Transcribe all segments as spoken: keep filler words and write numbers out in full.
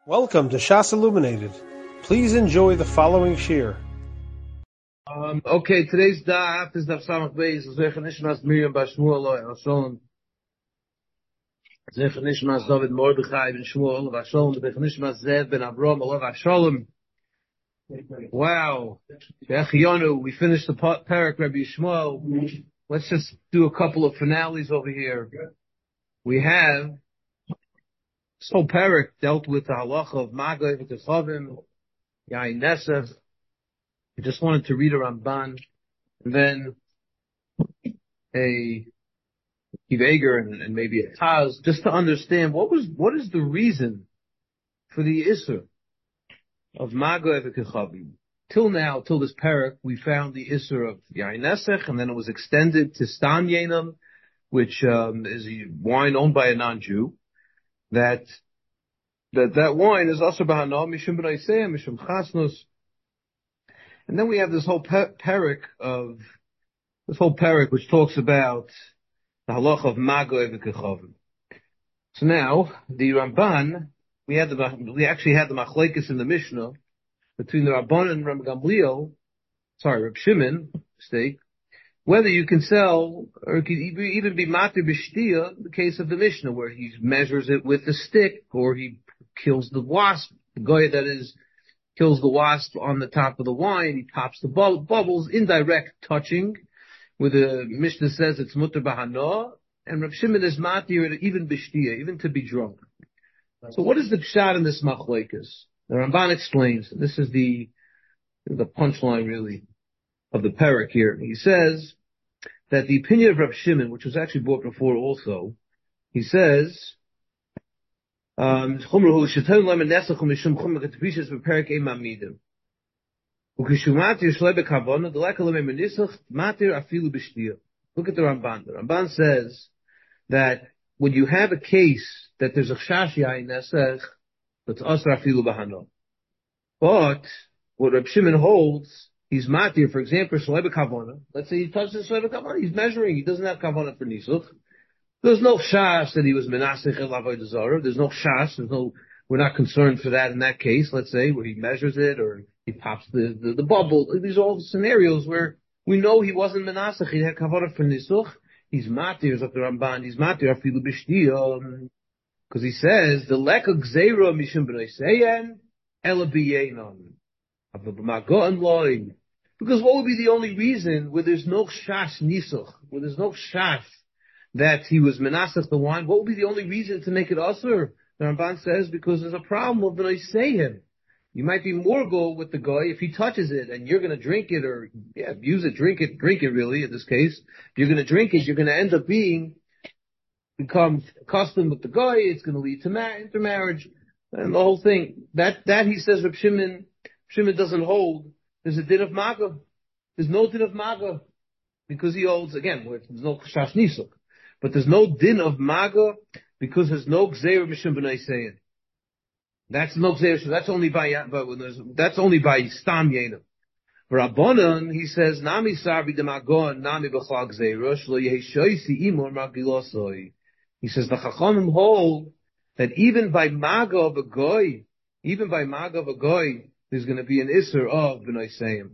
Welcome to Shas Illuminated. Please enjoy the following shir. Um, okay, today's daf is daf Samach Beis. Zecher Nishmas Miriam Bar Shmuel Hashem. Zecher Nishmas David Mordechai ben Shmuel Hashem. Zecher Nishmas Zev ben Avram Olav Hashem. Wow, Yonu, we finished the parak Rabbi Shmuel. Let's just do a couple of finales over here. We have this whole parak dealt with the halacha of Magoi v'Techavim, Yain Nesach. I just wanted to read a Ramban, and then a Kiveger and, and maybe a Taz, just to understand what was what is the reason for the Isser of Magoi v'Techavim. Till now, till this parak, we found the Isser of Yain Nesach, and then it was extended to Stam Yainam, which um, is a wine owned by a non-Jew. That that that wine is also b'hana mishum b'naiseya mishum chasnus, and then we have this whole parak of this whole parak which talks about the halacha of magoi v'kechavim. So now the Ramban, we had the we actually had the machlekes in the Mishnah between the Rabban and Reb Gamliel, sorry Reb Shimon, mistake, whether you can sell, or it could even be matir b'shtia, the case of the Mishnah, where he measures it with the stick, or he kills the wasp, the guy that is, kills the wasp on the top of the wine, he pops the bu- bubbles, indirect touching, where the Mishnah says it's mutar b'hana, and Rav Shimon is matir even b'shtia, even to be drunk. So what is the pshat in this machlekes? The Ramban explains, and this is the, the punchline really, of the parak here. He says that the opinion of Rav Shimon, which was actually brought before also, he says, um, look at the Ramban. The Ramban says that when you have a case that there's a chash yain nesach, that's asar afilu b'hana. But what Rav Shimon holds, he's matir, for example, shalei b'kavana. Let's say he touches shalei b'kavana, he's measuring, he doesn't have kavana for nisuch. There's no shas that he was menasech el avodah zarah. There's no shas, there's no, we're not concerned for that in that case, let's say, where he measures it, or he pops the, the, the bubble. These are all scenarios where we know he wasn't menasech, he had kavana for nisuch. He's matir, Zok the Ramban, he's matir afilu b'shtiyah, because he says, the leka gzeira mishum b'neiseyen, ela b'yenon. Because what would be the only reason where there's no shash nisuch, where there's no shash that he was menasach the wine, what would be the only reason to make it usher? The Ramban says, because there's a problem of the him. You might be morgul with the guy if he touches it and you're going to drink it, or yeah, use it, drink it, drink it really in this case. If you're going to drink it, you're going to end up being, become accustomed with the guy, it's going to lead to ma- intermarriage, and the whole thing. That, that he says, Reb Shimon, Shimon doesn't hold. There's a din of maga. There's no din of maga because he holds, again, where there's no chash nisuk. But there's no din of maga because there's no gzeir mishum b'nai seyin. That's no gzeir. So that's only by, that's only by stam yenim. Rabbanan, he says, nami sarbi demagon, nami b'chal gzeira, shlo yeheshoisi imor magilosoi. He says the chachamim hold that even by maga of a goy, even by maga of a goy, there's going to be an isser of b'nai seim.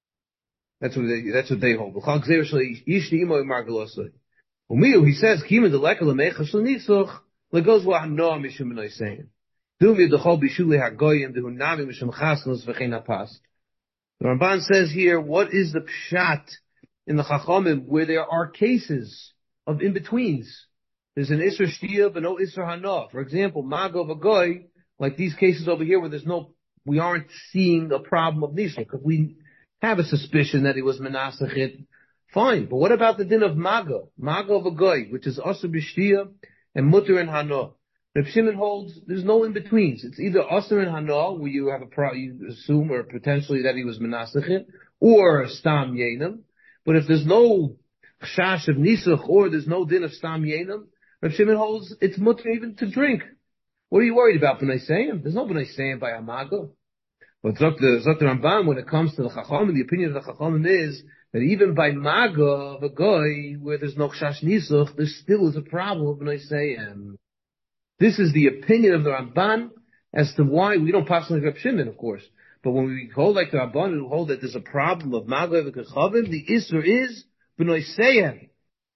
That's what they, that's what they hold. B'chal gzeira shlo yishti imor magilosoi. Umiyu, he says, kima de leka lemecha shlo nitzuch, legos wa'anoa mishum b'nai seim. Dumi d'chol bishuli hagoyim, dehu nami mishum chasnos v'chein hapas. The Ramban says here, what is the pshat in the Chachamim where there are cases of in-betweens? There's an Isser Shtia, but no Isser Hana. For example, Mago Vagoy, like these cases over here where there's no, we aren't seeing a problem of Nisha, because we have a suspicion that he was Menasachit. Fine, but what about the din of Mago? Mago Vagoy, which is Asr B'Shtia and Mutter and Hana. Reb Shimon holds there's no in-betweens. It's either Asr and Hana, where you have a pro, you assume or potentially that he was Menasachit, or Stam Yenam. But if there's no Chash of Nisuch, or there's no din of Stam Yenam, Reb Shimon holds it's mutter even to drink. What are you worried about, B'nai Seim? There's no B'nai Seim by Amago. But Zok the Ramban, when it comes to the Chacham, the opinion of the Chacham is that even by Maga of a guy where there's no Chash Nisuch, there still is a problem of B'nai Seim. This is the opinion of the Ramban, as to why we don't pass like Reb Shimon, of course. But when we hold like the Rabbanan, we hold that there's a problem of Magav v'Kechavim, the Isser is B'noi Seyem.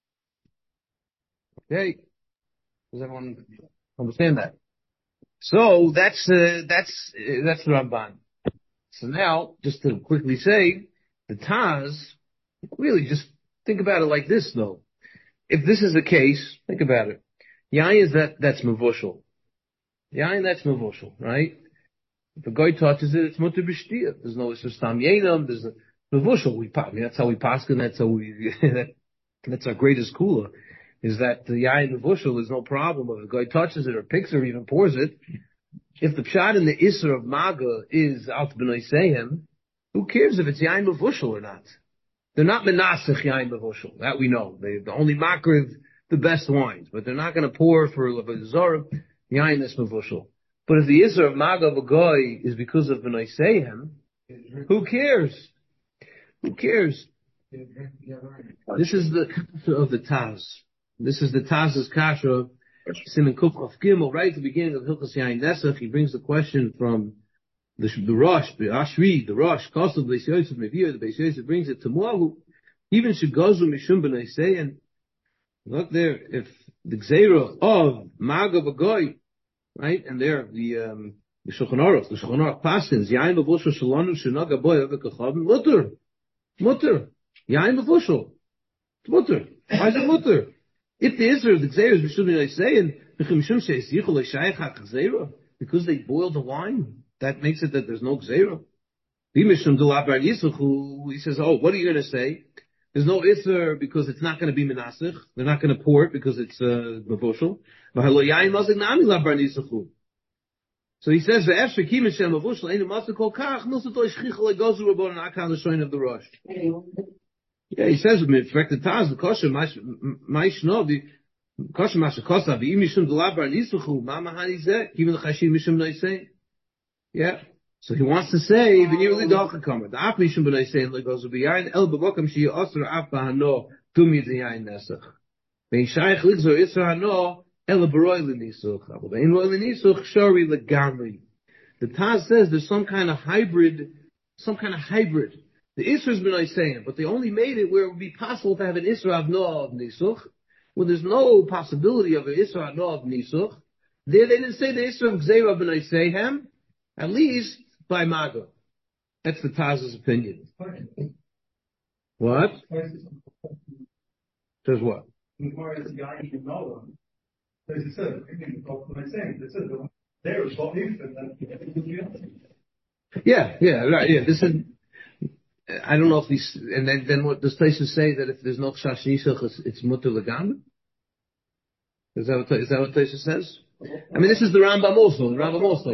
Okay? Does everyone understand that? So that's, uh, that's, uh, that's the Ramban. So now, just to quickly say, the Taz, really just think about it like this though. If this is the case, think about it. Yain is that, that's Mevushal. Yain, that's Mevushal, right? If a guy touches it, it's mutter b'shtia. There's no Isser Stam Yenam, there's a Mevushal. We, I mean, that's how we paskin, that's how we, that, that's our greatest kula, is that the Yain Mevushal is no problem. If a guy touches it or picks it or even pours it, if the pshat in the Isser of Maga is Alt B'nai Sehem, who cares if it's Yain Mevushal or not? They're not menasech Yain Mevushal. That we know. They the only makriv the best wines, but they're not going to pour for Zara Yain that's Mevushal. But if the Isser of Maga of a guy is because of B'nai Sehem, who cares? Who cares? This is the kasha of the Taz. This is the Taz's kasha, Siman Kuf of Gimel, right at the beginning of Hilchos Yain Nesach. He brings the question from the, the Rosh, the Ashri, the Rosh, Kosav, the Beis Yosef, Mevir, the Beis Yosef brings it to Moahu. Even Shegazu Mishum B'nai Sehem. Look there, if the Gzeira of Maga of a guy, right, and there, the, um, the Shulchan Aruch, the Shulchan Aruch Paskins, Yain Mevushal Shalanu Shenaga Boy Avekachavim, Mutter, Mutter, Yain Mevushal, it's Mutter. Why is it Mutter? If the Israel, the Gzeira is Mishum B'nai Sehem, Mishum Sheisichel Leishayach HaGzeira, because they boiled the wine, that makes it that there's no Gzeira. Mishum Delabar Yisrael, he says, oh, what are you going to say? There's no Isser because it's not going to be Menasich. They're not going to pour it because it's uh, Mevushal. So he says, "Ve'efshar ki mishem Mevushal ain't Masik kol kach nusatoy shchicha legozu rabon akan the shoin of the Rosh." Yeah, he says, "In fact, the Taz the kosher ma'ishno the kosher ma'ashakosav the imishum delabar nisuchu ma'mahani zeh even the chashim mishum noisei." Yeah. So he wants to say, the yearly dalcha kamer, the af mishum b'nai sein legozu b'yayin el b'vokam shi yosr af b'hano tumi d'yayin nesach. Ve'in shayich ligzor isra hano el b'roi l'nisuch. Ve'in roi l'nisuch shori l'gamri. The Taz says there's some kind of hybrid, some kind of hybrid. The isra is b'nai sein, but they only made it where it would be possible to have an isra of no of nisuch, when there's no possibility of an isra of no of nisuch. There they didn't say the isra of gzeira b'nai sehem, at least by Maga. That's the Taz's opinion. What? Says what? Yeah, yeah, right, yeah. This is, I don't know if these, and then, then what does Taisha say that if there's no Chash Nishach, it's, it's Mutter Legam? Is that what, is that what Taisha says? I mean, this is the Rambam also, the Rambam also.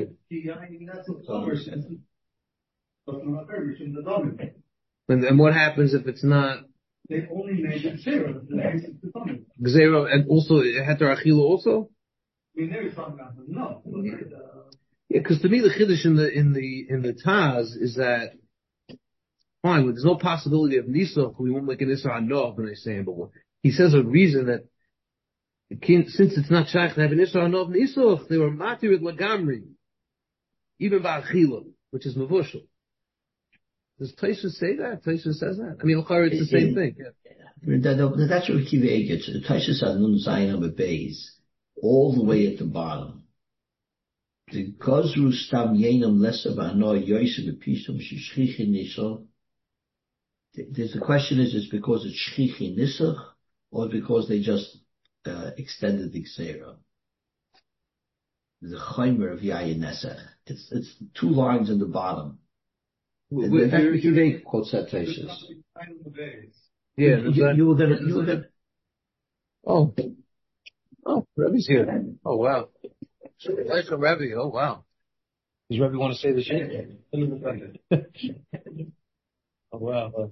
And, and what happens if it's not? They only made it zero. Zero, and also, Heter Achila also? We never found out. No. Yeah, because to me the Chiddush in the, in the, in the Taz is that, fine, when there's no possibility of Nisuch, we won't make an Isra Hanoch, when I say, but he says a reason that since it's not shaykh to have an Isra Hanov Nisuch, they were matir with Lagamri, even Ba'achila, which is Mevushal. Does Taisha say that? Taisha says that? I mean, it's the same thing. Yeah. That's what Kiva gets. Taisha said Nun Zayin of a base, all the way at the bottom. The Kozru Stam Yenam Lesa Ba'ano Yosef Epishom Shishchichi Nisuch. There's the question is, is because it's Shchichi Nisuch, or because they just Uh, extended the Gzeira. The Chaimer of Yayin Nesach. It's, it's two lines in the bottom. And in fact, you make quote citations. Yeah, you, you were gonna, you were gonna. Oh. Oh, Rebbe's here. Oh, wow. Nice from Rebbe. Oh, wow. Does Rebbe want to say the shit? Oh, wow.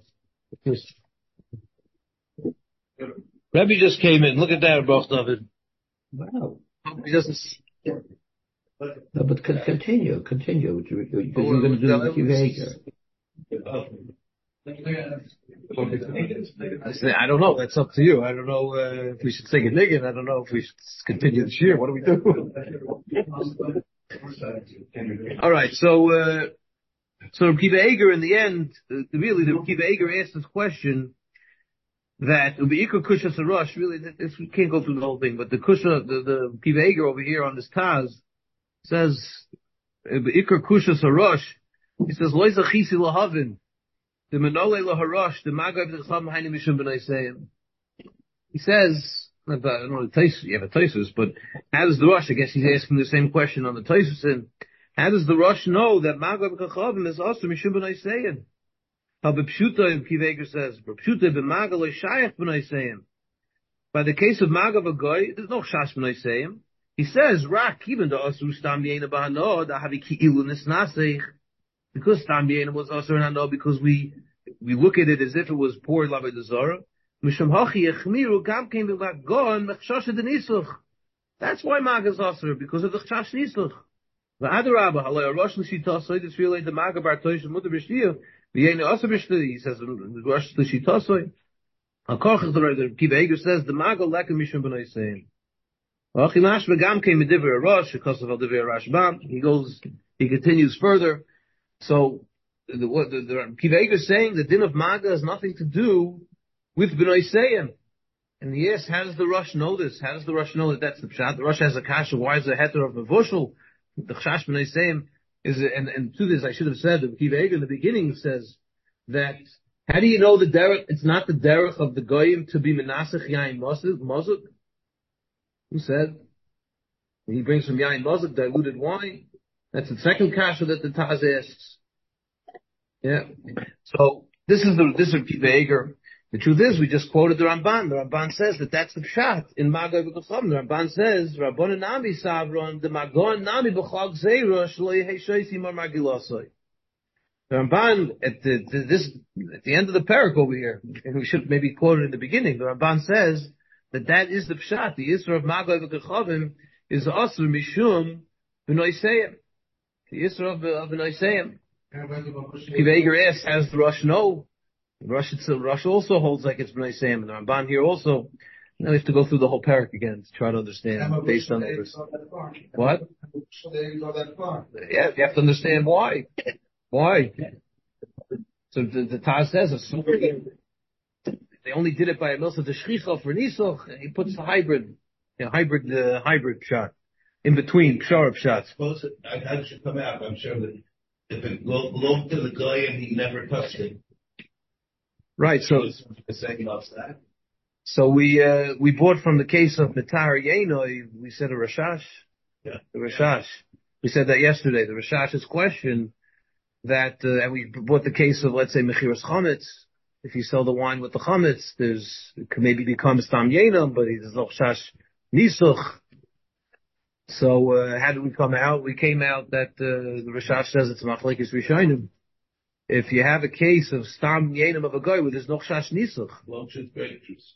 Rebbe just came in. Look at that, Baruch David. Wow. He doesn't. No, but con- continue, continue. Because you, you, you're going to do the behavior. I don't know. That's up to you. I don't know uh, if we should sing a niggin. I don't know if we should continue the year. What do we do? All right, so uh, so Rabbi Akiva Eiger in the end, uh, really, the Rabbi Akiva Eiger asked this question that Ubeikar Kusha Sarosh. Really, this, we can't go through the whole thing, but the Kusha, the the Rabbi Akiva Eiger over here on this Taz says Ubeikar Kusha Sarosh. He says Loiza Chisi Lahavin, the Menole Laharosh, the Magav the Cham Haini Mishum B'Naisayim. He says. I don't know the Taisus, you have a Taisus, but how does the Rosh, I guess he's asking the same question on the Taisus, and how does the Rosh know that Magav Kachavim is also Mishum B'Naisayim? How B'Pshuta, Akiva Eiger says, B'Pshuta B'Magav Lo Shayach B'Naisayim. By the case of Magav Agoy, there's no Shash B'Naisayim. He says, Rak, even the Asur Stam Yena B'Hanod, Ahavi Ki'ilu Nisnaseich, because Stam Yena was Asur Hanod, because we, we look at it as if it was poor Lavai Dezorah. That's why Magav Asur, because of the Chash Nisluch. The Adarabah, Halay Rosh L'Shitasoy, this really the Magav Bartosh and Mutter B'Shtiyah, V'yein Asur B'Shtiyah, he says, Rosh L'Shitasoy. Al-Koch, the Akiva Eiger says, the Magav Leka Mishum B'Naisayim. Achilash V'gam came in Divrei Rosh, because of Divrei Rashbam. He goes, he continues further. So, the, what, the, the Akiva Eiger is saying the din of Magav has nothing to do with B'nai Seyim. And yes, how does the Rosh know this? How does the Rosh know that that's the Pshat? The Rosh has a kasha, why is a heter of Mevushal? The Chash B'nai Seyim is, and, and to this I should have said, the Akiva Eiger in the beginning says that, how do you know the derech, it's not the derech of the Goyim to be Menasech Yain Mozuk? Who said? He brings from Yain Mozuk, diluted wine. That's the second kasha that the Taz asks. Yeah. So, this is the, this is Akiva Eiger. The truth is, we just quoted the Ramban. The Ramban says that that's the pshat in Magav V'Kacham. The Ramban says, Rabbon Nami Savron, the Magon Nami B'Chag Zeira, Shloi Heishoisi Mar Magilosoi. The Ramban, at the, the, this, at the end of the parak over here, and we should maybe quote it in the beginning, the Ramban says that that is the pshat. The Isra of Magav V'Kachavim is Asr Mishum B'Noiseyim. The Isra of, of B'Noiseyim. Akiva Eiger asks, how does the Rosh know? Rosh, Rosh also holds like it's B'nai Seyim, and the Ramban here also. Now we have to go through the whole parak again to try to understand based on this. What? Yeah, you have to understand why. Why? So the, the Taz says they only did it by a milsa de shchicha for nisoch, and he puts the hybrid, you know, hybrid, uh, hybrid shot in between pshar shots. Suppose it, I, I should come out. I'm sure that if it belonged to the guy and he never touched it. Right, so so we uh, we bought from the case of Natar Yenoi, we said a Rashash. Yeah. The Rashash. We said that yesterday. The Rashash's question that uh, and we bought the case of, let's say, Mechiras Chametz. If you sell the wine with the Chametz, there's it could maybe become Stam Yenam, but there's no Rashash Nisuch. So uh, how did we come out? We came out that uh, the Rashash says it's Machlekes Rishonim. If you have a case of Stam Yenim of a guy where there's no Chash Nisuch. Welch's grape juice.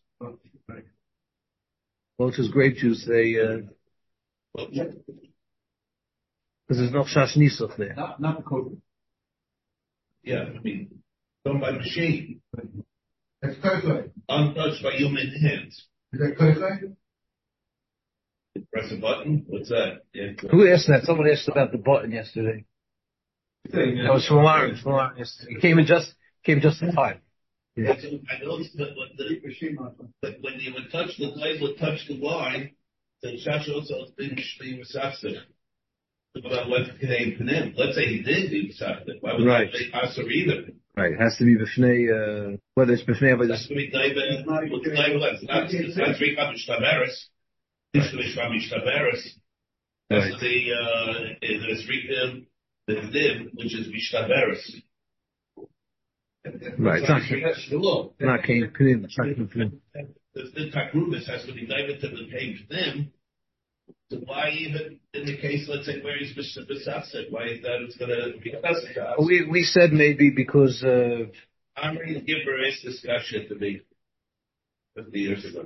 Welch's grape juice, they, uh, because there's no Chash Nisuch there. Not, not COVID. Yeah, I mean, done by machine. That's koichai. Untouched by human hands. Is that koichai? Press a button. What's that? Yeah. Who asked that? Someone asked about the button yesterday. Thing, That was from Aaron. From Aaron yesterday. He came in just, came just in time. Yeah. I noticed that when, the, that when you would touch the clay, would touch the wine, the Shash also has been being resasted. About what came from him. Let's say he did be resasted. Why would Right. that be Asur either? Right. It has to be B'fnei, uh, whether it's B'fnei, but That's it's, to be David, with the David, that's not, that's Rikam Ishtaberis. It's to be Shram Ishtaberis. That's Right. the, uh, there's Rikam, the Div, which is Ishtaberis. right. It's not, That's the law. not Cain Pnim. It's not Cain Pnim. The, the Takrumis has to be David to the page them. So why even in the case, let's say, where he's Besatzik, why is that it's going to be Besatzik? We, we said maybe because, uh, I'm ready to give her this discussion to me fifty years ago.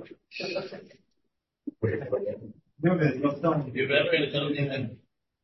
No, man, not done. You've ever had something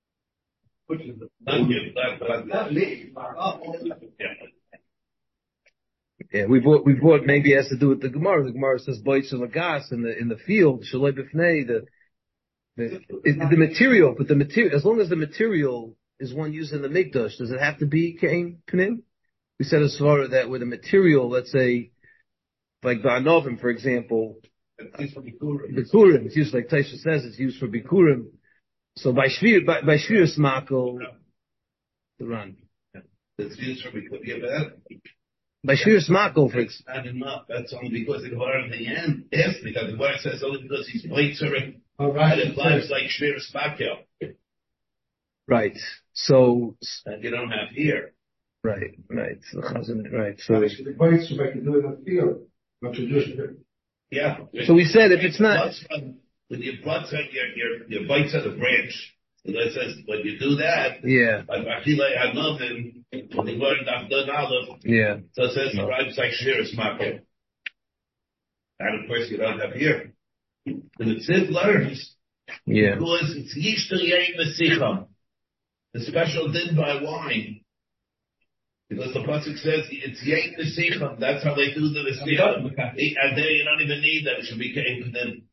Thank you. Not me. Oh, Yeah. yeah, we bought, we bought, maybe it has to do with the Gemara. The Gemara says, Boitz and Lagas in the, in the field, Shaloi B'fnei, the, The, it, the material, but the material, as long as the material is one used in the mikdash, does it have to be kain pnim? We said as far that with the material, let's say, like the anovim, for example, bikurim, it's used like Taisha says, it's used for bikurim. So by shvir, by, by shvir smakel, the run. It's used for bikurim. Yeah, but that, by shvir smakel, for example. not enough. That's only because the Gemara in the end, yes, because the Gemara says only because he's waitering. All right. And it applies like shvir smakel. Right. So, And you don't have here. right, right. So, right. So, Actually, the bites, so I can do it in the field. Not traditional. Yeah. so we said if it's not, When you butts on your, your, your bites on the branch, and it says, when you do that, yeah, like Achille had nothing, when he learned Abdon Aleph, yeah, so it says, rhymes like Shiras Makel. And of course, you don't have here. And the Tziv learns, yeah, because it's Yishter Yein Mesicham, the special din by wine. Because the pasuk says it's Yein Mesicham, that's how they do the Mesicham. And there you don't even need that, it should be Yein Mesicham.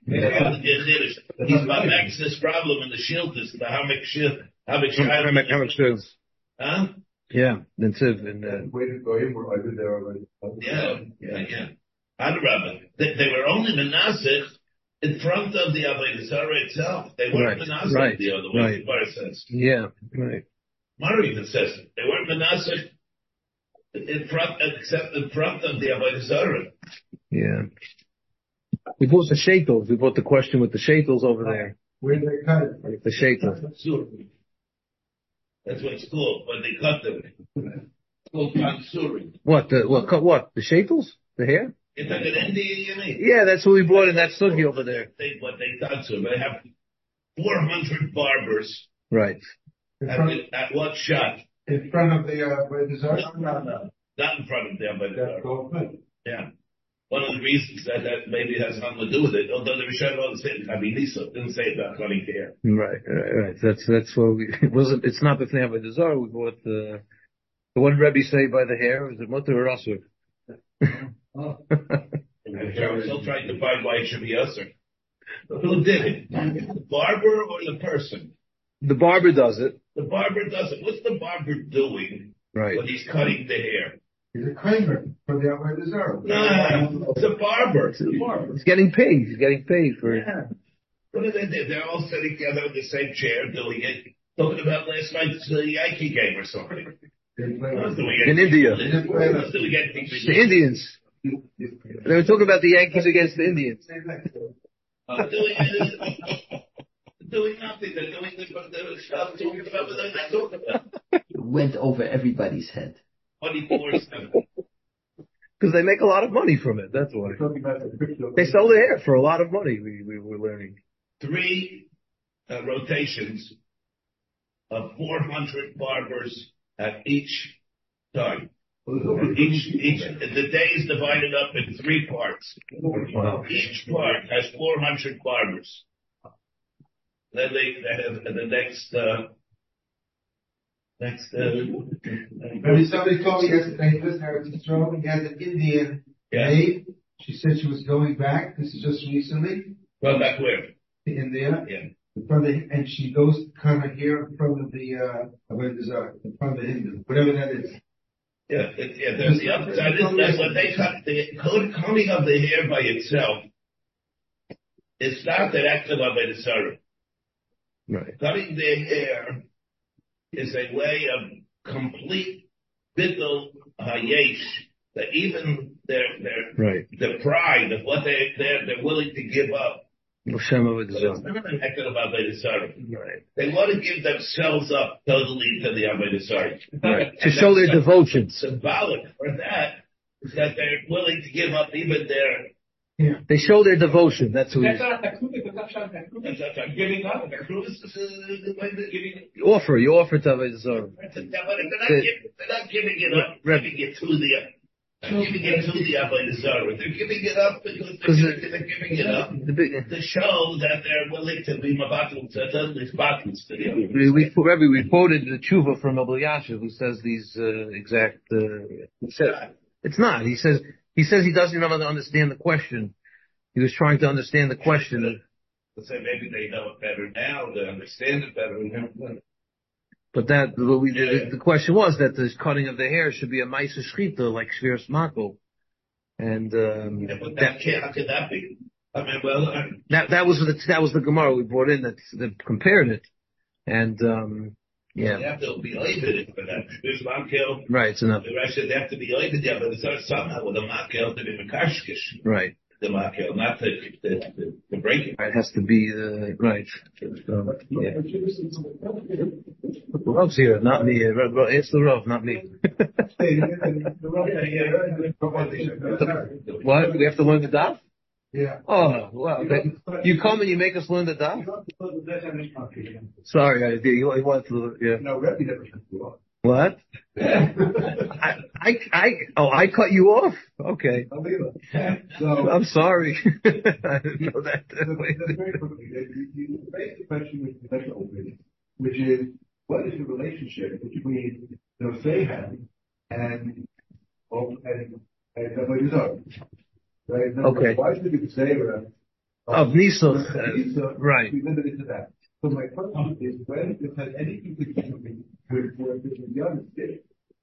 He's about Max this problem in the shield is the Hamek Shield. Hamek Hamek Hamek Shield. Huh? Yeah, then Tziv and uh, Way to go in where I did there already. Yeah, yeah, yeah. Adrabah. They, they were only Menasich in front of the Avodah Zarah itself. They weren't Right, Menasich right, the other way, right. the Gemara says. yeah, right, Mari even says it. They weren't Menasich in front, except in front of the Avodah Zarah. yeah. We bought the shekels. We bought the question with the shekels over there. Where did they cut it? Like the shekels. Suri. That's what it's called, when they cut them. It's called Pansuri. What the what? cut What the shekels? The hair? It's like an Indian, you mean? Yeah, that's what we bought in that sugi over there. They, what they done to them. They have four hundred barbers. Right. In At, front, the- at what shot? in front of the, uh, where the Zara? Not in front of them, but That's all good. yeah. One of the reasons that that maybe has nothing to do with it, although the Rishon all said, I mean, Lisa didn't say about cutting hair. Right, right, right. That's that's what we. It wasn't. It's not the thing by the Zara. We bought the. The one Rebbe say by the hair is it mutter or asur? Oh. And I'm still trying to find why it should be usher. Who did it? The barber or the person? The barber does it. The barber does it. What's the barber doing Right. when he's cutting the hair? He's a kramer from the Avodah Zarah. No, it's a barber. It's a barber. He's getting paid. He's getting paid for it. Yeah. What do they do? They're all sitting together in the same chair doing it. Talking about last night's uh, Yankee game or something. They play Not with- doing In anything. India. Not doing anything. The Indians. They were talking about the Yankees against the Indians. They're doing, uh, doing nothing. They're doing the, the stuff talking about what they're not talking about. It went over everybody's head. twenty-four seven. Because they make a lot of money from it. That's why. They sell their hair for a lot of money. We we were learning. Three uh, rotations of four hundred barbers at each time. And each, each, the day is divided up in three parts. Wow. Each part has four hundred barbers. Then they, they have the next, uh, next, uh, Maybe somebody told me yesterday, he was there to throw, he had an Indian yeah. maid. She said she was going back, this is just recently, Well, back where? to India. Yeah. In front of, and she goes kind of here in front of the, uh, Avodah Zarah, in front of the Hindu, whatever that is. Yeah, it, yeah, there's the upside. Is that when they cut the code- combing of the hair by itself, it's not that active of a Sarah. Right. Cutting their hair is a way of complete bittul hayesh, that even their their Right. the pride of what they they're they're willing to give up. Hashem of So it's not an active of a Sarah. Right. They want to give themselves up totally to the Avodah Zarah. Right. To show their devotion. Symbolic for that is that they're willing to give up even their. They show their devotion. That's who it is. Giving up. The cruise is the way they're giving. You offer. You offer to Avodah Zarah. They're not, giving, they're not giving it up. They're giving it to the. They're giving it to the Avodah Zarah. They're giving it up because they're, giving, they're giving it up The big, to show that they're willing to be mabatul to these battles to the. we, we, Rebbe, we quoted the tshuva from Abel Yashiv, who says these uh, exact. Uh, he said, it's not. He says he says he doesn't even understand the question. He was trying to understand the question. let's say maybe they know it better now, they understand it better now. But that, what we did, the question was that the cutting of the hair should be a Maisa Shchita, like Shviras Mako. And, um, Yeah, but that, that can't, how could that be? I mean, well, I, that, that was the, that was the Gemara we brought in that, that compared it. And, um, yeah. they have to be oibid for that. There's makel. Right, it's enough. The rest of they have to be oibid, yeah, but it's not somehow with a makel to be mekashkish. Right. The makel, not to, to, to, to break it. It has to be, uh, right. So, yeah. The Rav's here, not me. Uh, Rav- Rav- It's the Rav, not me. What? We have to learn the daf? Yeah. Oh, well, okay. You come and you make us learn the daf? Sorry, I did. You, you want to, yeah. No, Rebbe never said you are. What? I, I, I, oh, I cut you off? Okay. I'll leave it. So, I'm sorry. I didn't know that. very quickly, you, you raised the question which is better open, which is, what is the relationship between the Sehan and, and, and Avodah Zarah? Right? Now, Okay. why should the Zera Of Nisuch, of uh, Nisuch right. be limited to that? So my question is, when this has anything to do with what the young did,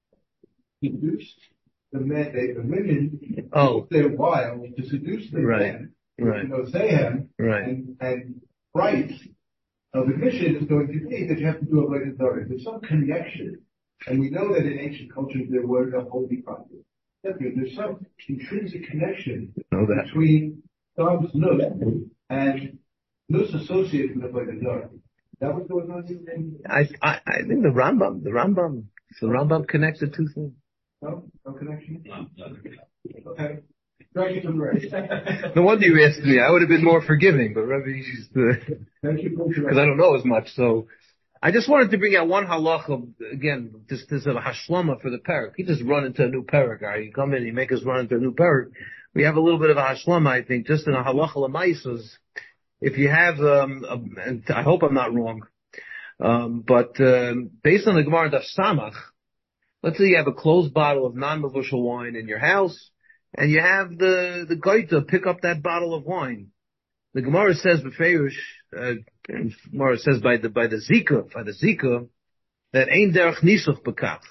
seduce the men, they, the women, Oh. their while to seduce the Right. men, Right. you know, Sehan, Right. and, and price of admission is going to be that you have to do a Avodah Zarah. There's some connection, and we know that in ancient cultures there were the holy prophets. There's some intrinsic connection Know that. between Tom's nus and nus associated with Avodah Zarah. That was going on in I, I, I think the Rambam, the Rambam, the Rambam connects the two things. no, no connection. No, no. Okay, thank you for the right. No wonder you asked me. I would have been more forgiving, but Rebbe used to, Thank you for because I don't know as much. So I just wanted to bring out one halacha, again, this, this is a hashlama for the parak. You just run into a new parak, right? You come in, you make us run into a new parak. We have a little bit of a hashlama, I think, just in a halacha l'maisas. If you have, um, a, and I hope I'm not wrong, um, but um, based on the Gemara Daf Samach, let's say you have a closed bottle of non-mevushal wine in your house, and you have the the goita pick up that bottle of wine. The Gemara says b'feirush, uh, Gemara says by the by the zika, by the zika, that ain't derech nisuch bekach.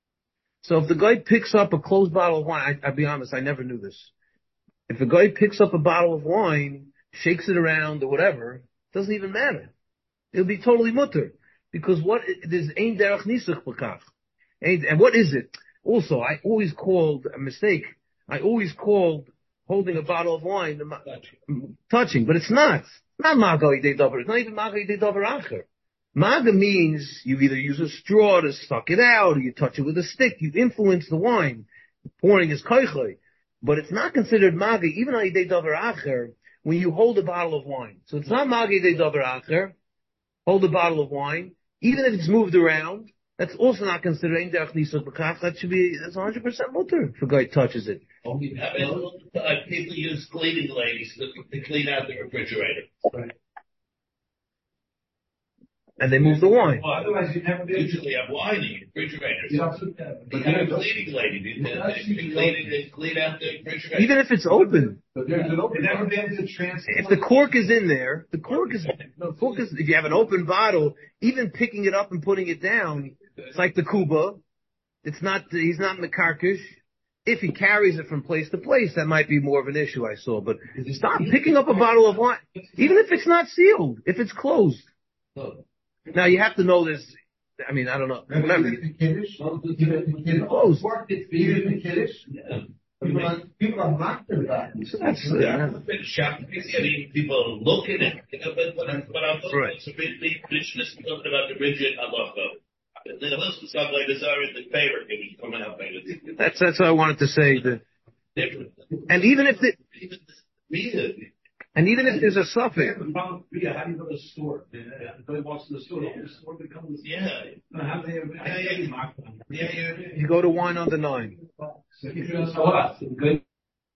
So if the guy picks up a closed bottle of wine, I, I'll be honest, I never knew this. If a guy picks up a bottle of wine, shakes it around or whatever, it doesn't even matter. It'll be totally mutter. Because what, there's ain't derech nisuch bekach. Ain't, and what is it? Also, I always called a mistake. I always called holding a bottle of wine touching, touching but it's not. It's not maga yidei davar. It's not even maga yidei davar acher. Maga means you either use a straw to suck it out, or you touch it with a stick. You influence the wine. Pouring is koichay. But it's not considered maga, even on yidei davar acher, when you hold a bottle of wine. So it's not maga yidei davar acher. Hold a bottle of wine. Even if it's moved around, that's also not considered ein derech nisuch bekach. That should be, that's one hundred percent mutter if a guy touches it. I mean, uh, people use cleaning ladies to, to clean out the refrigerator. Right. And they move the wine. Well, Otherwise, you'd never be able to. usually have wine in refrigerators. You know, You but have a there's- cleaning lady. They, they, they clean, they clean out the refrigerator. Even if it's open. but there's an open. Never been able to transfer. If the cork is in there, the cork is, the cork is, if you have an open bottle, even picking it up and putting it down, it's like the kuba. It's not, he's not mekarkish. If he carries it from place to place, that might be more of an issue, I saw. But stop picking up a bottle of wine, even if it's not sealed, if it's closed. Now you have to know this, I mean, I don't know, whatever. Even the Kiddush, even the Kiddush, Closed. even the Kiddush, people are, people are mocked about it. That's, uh, Yeah, I've been shocked. I mean, people look at it, you know, but, but, but I'm talking Right. about some big, big Mishnahs talking about the rigid halacha. Then listen, stuff like this are in the paper, it was coming out later. that's, that's what I wanted to say. The, Different. and even if the, Even weird. and even if there's a suffix, The problem, yeah, how do you go to the store? Everybody walks to the store, the store becomes. Yeah. How do they, how do they mark them? Yeah, yeah. you go to wine on the nine. So what? Good.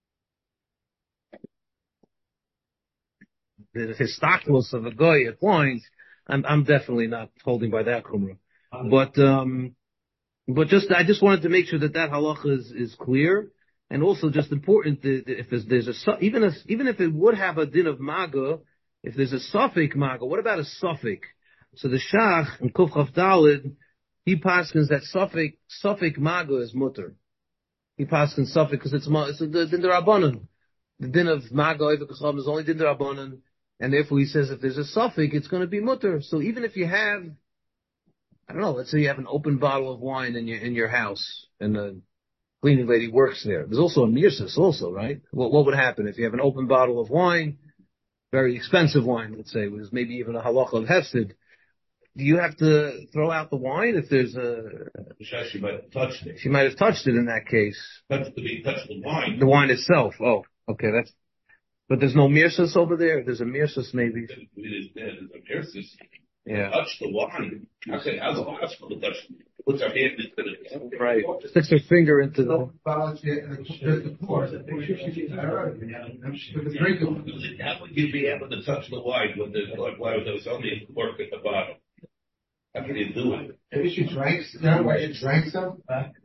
The histaklos of a guy at wines, I'm, I'm definitely not holding by that kumrah. But, um, but just, I just wanted to make sure that that halacha is, is clear. And also just important that if there's, there's a, su- even if, even if it would have a din of maga, If there's a suffix maga, what about a suffix? So the Shach in Kuf Chaf Daled, he paskins that suffix suffix maga is mutter. He paskins suffix because it's it's the din derabanan. The din of maga over kachavim is only din derabanan, and therefore he says if there's a suffix, it's going to be mutter. So even if you have, I don't know, let's say you have an open bottle of wine in your in your house, and the cleaning lady works there. There's also a mirsus also, right? What what would happen if you have an open bottle of wine, very expensive wine, let's say, was maybe even a halacha of hefsid? Do you have to throw out the wine if there's a? She might have touched it. She might have touched it in that case. Touched the touched the wine. The wine itself. Oh, okay, that's. But there's no mirsus over there. There's a mirsus maybe. It is there. There's a mirsus. Yeah. Touch the wine. I say, how's a hospital to touch? Puts her hand into the. Right. Sticks her finger into the. How would you be able to touch the wine when there's why there was only a cork at the bottom? How can you do it? Maybe she drank, no, why she drank some?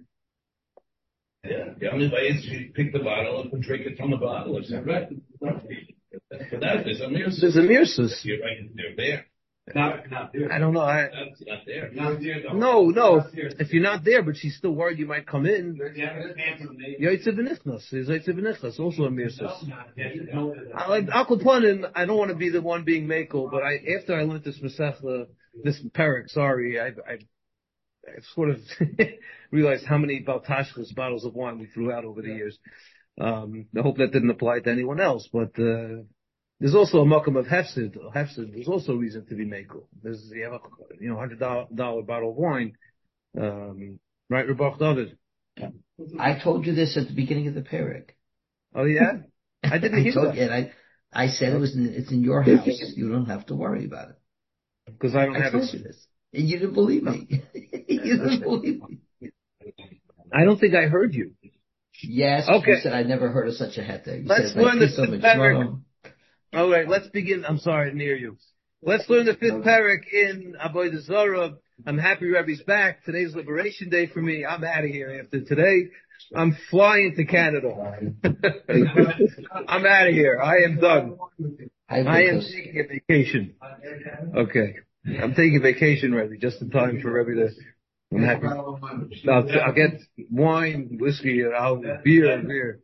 Yeah, the only way is you pick the bottle and drink it from the bottle or something. Right. For that, there's a mirsus. There's a mirsus. You're right, they're there. Not, not there. I don't know. I, That's not there. Not there, though. no, no. Not there. If you're not there, but she's still worried you might come in. Yeah, that's hands on the name. Yaitze b'nichnas. Is yaitze b'nichnas also a mirsus? No, I like Akupanin. I don't want to be the one being makel, but I after I learned this Masechta, this Perek, sorry, I I, I sort of realized how many Baltashkas bottles of wine we threw out over the years. Um, I hope that didn't apply to anyone else, but uh, there's also a makam of hefsid. Hefsid. There's also a reason to be makel. There's you have a you know hundred dollar bottle of wine, um, right? Rebach David. I told you this at the beginning of the Perek. Oh yeah, I didn't I hear told that. you, and I, I said it was in, it's in your house. You don't have to worry about it. Because I don't I have told it. you this, and you didn't believe me. You didn't believe me. I don't think I heard you. Yes, Okay. you said I never heard of such a heter. You Let's said, like, learn the piece of fifth it, parak. no. All right, let's begin. I'm sorry, I near you. Let's learn the fifth parak in Avodah Zarah. I'm happy Rebbe's back. Today's Liberation Day for me. I'm out of here after today. I'm flying to Canada. I'm out of here. I am done. I, I am taking a vacation. Okay. I'm taking a vacation, Rebbe, just in time for Rebbe to... I'm happy. I'll, I'll get wine, whiskey, I'll beer, beer.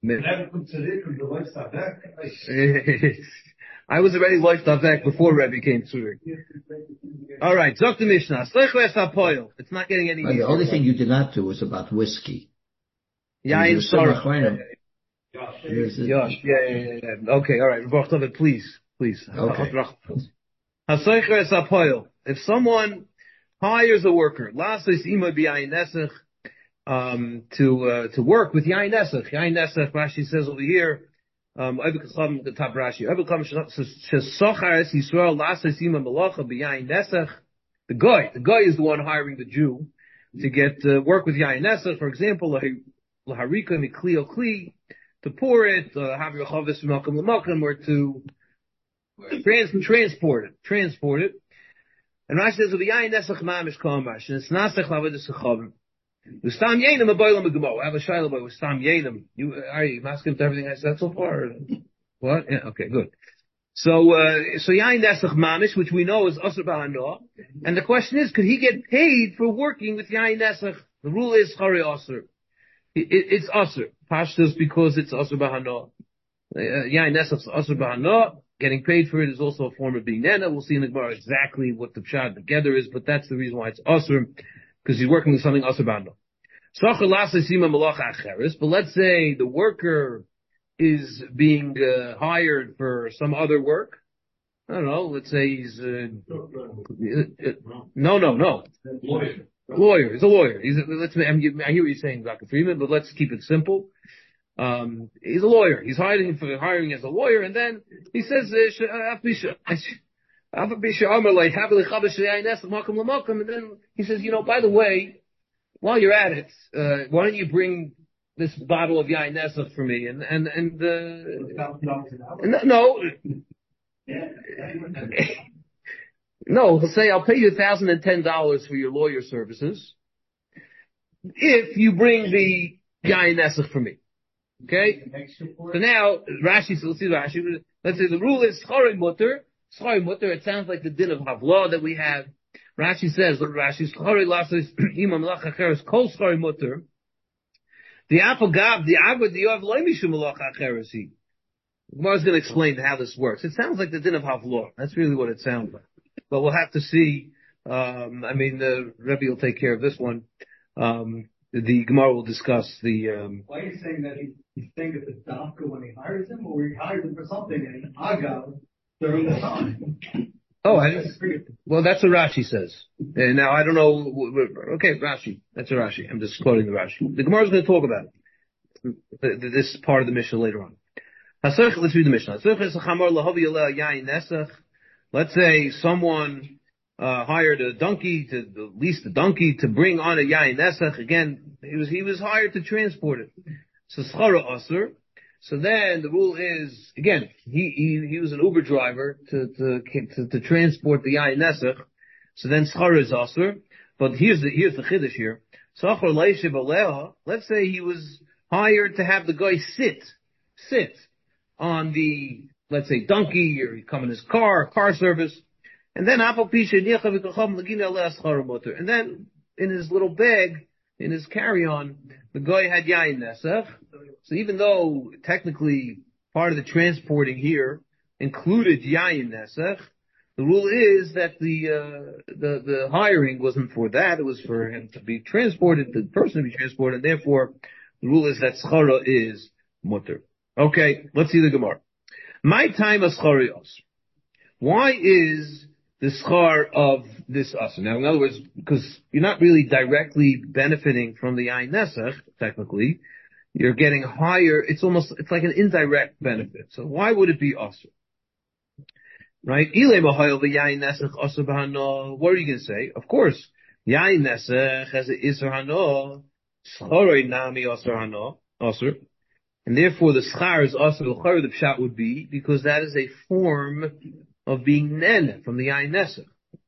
I was already lifed up back before Rebbe came through. All right, Zok the Mishnah. It's not getting any Well, easier. the only thing you did not do was about whiskey. Yeah, I'm sorry. There's a- Yeah, yeah, yeah, yeah. Okay, all right. Rebach David, please, please. Okay. If someone hires a worker, um, to uh, to work with Yain Nesach, Yain Nesach, Rashi says over here, um, the top Rashi, the guy, the guy is the one hiring the Jew to get uh, work with Yain Nesach, for example, laharika mikli okli, to pour it, uh, have your chavis malkam lamakam, or to trans- transport it, transport it. And Rashi says, "V'yayin nesach mamish kamash," and it's nasach lavadas sechavim. V'stam yenim aboylam begemo. I have a shayla about v'stam yenim. You are you masking to everything I said so far? Or what? Yeah. Okay. Good. So, uh, so yayin nesach mamish, which we know is asur b'hanoah, and the question is, could he get paid for working with yayin nesach? The rule is chari asur. It, it, it's asur. Pashtus because it's asur b'hanoah. Yayin nesach is asur b'hanoah. Getting paid for it is also a form of being nena. We'll see in the Gemara exactly what the pshat together is, but that's the reason why it's asur, because he's working with something asur b'hanoah. But let's say the worker is being uh, hired for some other work. I don't know. Let's say he's uh, no, no, no. Lawyer. Lawyer. He's a lawyer. He's a, let's. I hear what you're saying, Doctor Freeman, but let's keep it simple. Um, he's a lawyer. He's hiring for hiring as a lawyer, and then he says, and then he says, you know, by the way, while you're at it, uh, why don't you bring this bottle of yain nesach for me? And and and, uh, and no, no, he'll say, I'll pay you a thousand and ten dollars for your lawyer services if you bring the yain nesach for me. Okay? So now, Rashi, so let's see Rashi. Let's say the rule is Schari Mutter. Schari Mutter, it sounds like the din of Havlah that we have. Rashi says, look, Rashi, Schari Lasses, Imam Lachacheres, Kol Schari Mutter. The Apple Gav, the Agba, the Yoav, Loi Mishum Lachacheresi. Gemara is going to explain how this works. It sounds like the din of Havlah. That's really what it sounds like. But we'll have to see. Um, I mean, the Rebbe will take care of this one. Um, the Gemara will discuss the. Um, Why are you saying that he, he's saying that the doctor when he hires him, or he hires him for something and Agav during the time? Oh, I just, well, that's what Rashi says. And now I don't know. Okay, Rashi. That's a Rashi. I'm just quoting the Rashi. The Gemara is going to talk about it. This part of the Mishnah later on. Let's read the Mishnah. Let's say someone uh, hired a donkey, to lease the donkey to bring on a yain nesach. Again, he was he was hired to transport it. So schara asur. So then the rule is, again, he he, he was an Uber driver to to to, to transport the yain nesach. So then schara is asur. But here's the here's the chiddush here. Sachar leishiv aleha. Let's say he was hired to have the guy sit sit. on the, let's say, donkey, or he come in his car, car service, and then and then in his little bag, in his carry-on, the guy had yain nesach. So even though technically part of the transporting here included yain nesach, the rule is that the uh, the the hiring wasn't for that; it was for him to be transported, the person to be transported, and therefore the rule is that schara is mutter. Okay, let's see the Gemara. My time of scharios. Why is the schar of this asr? Now, in other words, because you're not really directly benefiting from the yain nesach, technically, you're getting higher. It's almost, it's like an indirect benefit. So why would it be asr? Right? What are you going to say? Of course, yain nesach has an isur hano, scharoi nami asr hano, asr. And therefore, the schar is also the char. The pshat would be because that is a form of being nene from the yain nesach.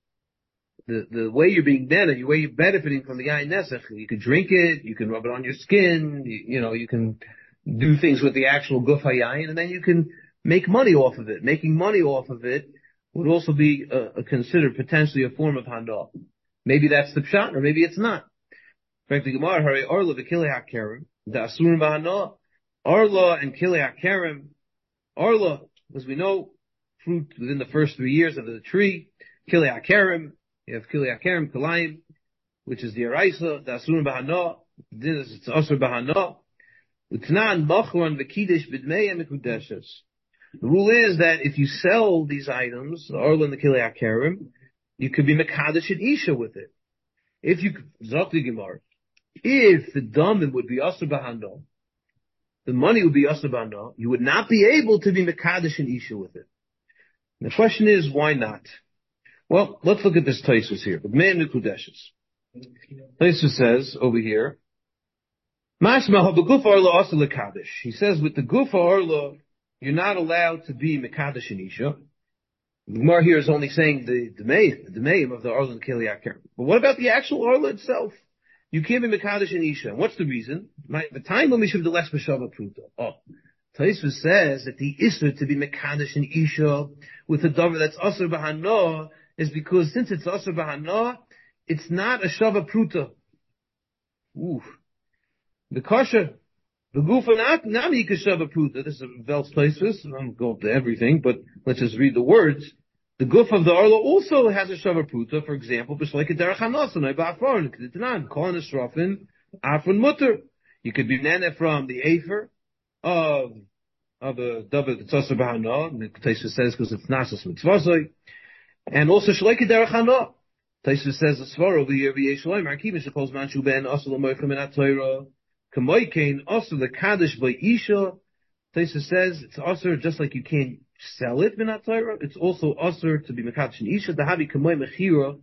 The the way you're being nene, the way you're benefiting from the yain nesach, you can drink it, you can rub it on your skin, you, you know, you can do things with the actual guf hayayin, and then you can make money off of it. Making money off of it would also be uh, considered potentially a form of handa. Maybe that's the pshat, or maybe it's not. Frankly, Gemara, Hari Orla v'kilei hakerem, the asurim b'hana. Arla and Kilei HaKerem. Arla, as we know, fruit within the first three years of the tree. Kilei HaKerem. You have Kilei HaKerem, Kalayim, which is the Araisa, the Asurim Bahana. Then it's Asur Bahana. Utnan Machron V'Kidish B'dmei Mekudeshes. The rule is that if you sell these items, the Arla and the Kilei HaKerem, you could be Mekadesh and Isha with it. If you could, Zokti Gemara, if the Damin would be Asur Bahana, the money would be asabana. You would not be able to be mekadesh and isha with it. And the question is, why not? Well, let's look at this Taisus here. B'mei mekudeshes. Taisus says over here, Mashma ha'begufa arla asa lekadesh. He says with the gufa arla, you're not allowed to be mekadesh and isha. The Gemara here is only saying the the the meim of the arla and kilei hakerem. But what about the actual arla itself? You can't be Mekadesh and Isha. What's the reason? The time when we should have the less B'Shava Pruta. Oh. Taisva says that the Isra to be Mekadesh and Isha with a Dover that's Asr B'Hana is because since it's Asr B'Hana, it's not a Shava Pruta. Ooh. The Kasha, the Gufa Nami Kashava Pruta. This is Vel's Taisva. I'm going to go up to everything, but let's just read the words. The guf of the arla also has a shavar pruta, for example, b'shleika derech hanasanai ba'afron, k'ditanan, kohen esrofin, afron mutter. You could be nene from the afer of, of a davar that's also b'hana, the Taisva says because it's nasas mitzvazoi, and also shleika derech hana. Taisva says the svar over here, v'yesh loim, arkivin shekol zman shu ben asal amoichem in ha-Torah, k'moi kein asal l'kadosh b'isha. Taisva says it's also just like you can't sell it, it's also usher to be mekadesh and isha. The havi kamei mechira,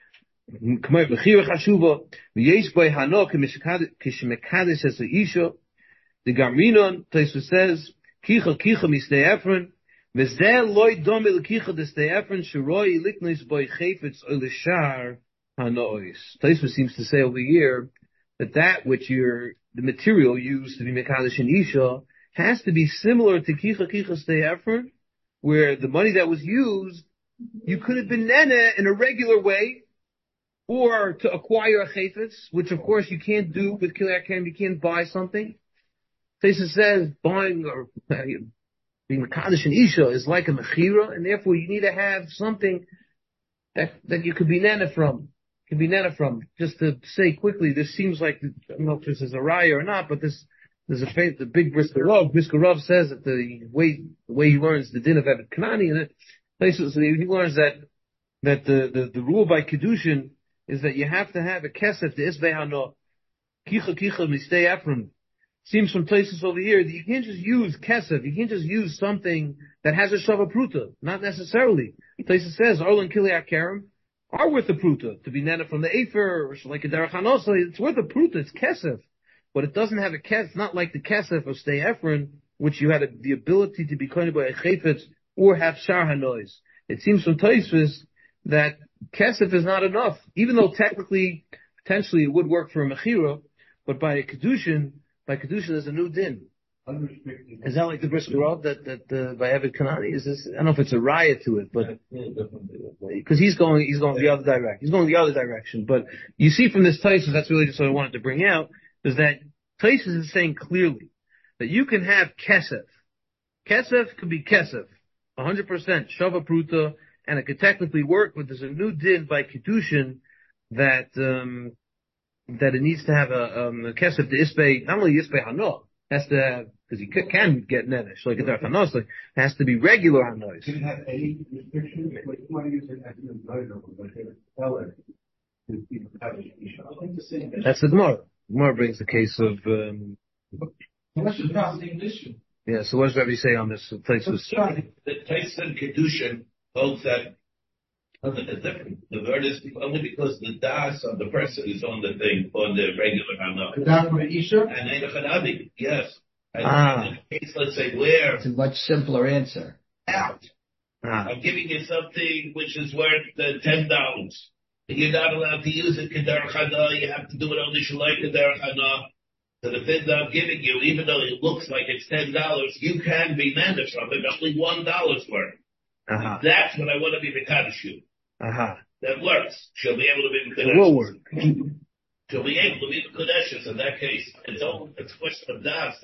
kamei mechira chashuva. V'yesh by hano k'shemekadesh as a isha. The Gamrinon Taisva says kicha kicha misnei efron. V'zeh loy dome l'kicha d'stei efron sheroi liknis by chayfetz olishar hanois. Taisva seems to say over here that that which you're the material used to be Mekadosh and Isha has to be similar to Kicha Kicha Stay Effort, where the money that was used, you could have been nene in a regular way, or to acquire a chayfetz, which of course you can't do with Kilei HaKerem, you can't buy something. Tesa says buying or uh, being Mekadosh and Isha is like a mechira, and therefore you need to have something that, that you could be nene from. Can be nana from. Just to say quickly, this seems like, I don't know if this is a raya or not, but this, there's a faith, the big Brisker Rav. Brisker Rav says that the way, the way he learns the din of Evet Kanani, and it places, he learns that, that the, the, the rule by Kedushin is that you have to have a kesef, the isbei hano, kicha kicha mistei Ephraim. Seems from places over here that you can't just use kesef, you can't just use something that has a shava pruta. Not necessarily. Places says, Arlen Kilei HaKerem, are worth a pruta. To be nana from the Afer, or like a Derech Hanosa, it's worth a pruta, it's kesef. But it doesn't have a kesef, it's not like the kesef of Stay Ephron, which you had a, the ability to be coined by a chayfetz, or have shar hanois. It seems from Tosfos that kesef is not enough, even though technically, potentially it would work for a mechira, but by a kedushin, by kedushin there's a new din. Is that like the Brisker Rav that that uh, by Evet Kanani? Is this? I don't know if it's a riot to it, but because he's going, he's going the other direction. He's going the other direction. But you see from this Tosfos, that's really just what I wanted to bring out, is that Tosfos is saying clearly that you can have kesef. Kesef could be kesef, one hundred percent shava pruta, and it could technically work. But there's a new din by kedushin that um, that it needs to have a, um, a kesef the isbei, not only isbei hano. Has to, because he can get nenish, like a Derech Hanos, like, it has to be regular Hanos. Did it have any restrictions? Like, you want to use it as an advisor, but they tell it to be Mekadosh. That's the Gemara. Gemara brings the case of, um, What's the problem issue? yeah, so what does Rabbi say on this place? Was, The Tais and Kedushin holds that it's different. The word is only because the das of the person is on the thing, on the regular Hana. The das of Isha? And Ein Chanabi, yes. And Ah. in the case, let's say, where It's a much simpler answer. out, ah, I'm giving you something which is worth uh, ten dollars. You're not allowed to use it Kedar Hana. You have to do it only Shalai Kedar Hana. So the thing that I'm giving you, even though it looks like it's ten dollars, you can be managed from it only one dollar's worth. uh-huh, That's what I want to be Mekadosh you. uh-huh. That works. She'll be able to be It will work. She'll be able to be Mekadosh in that case. It's all, it's a question of das.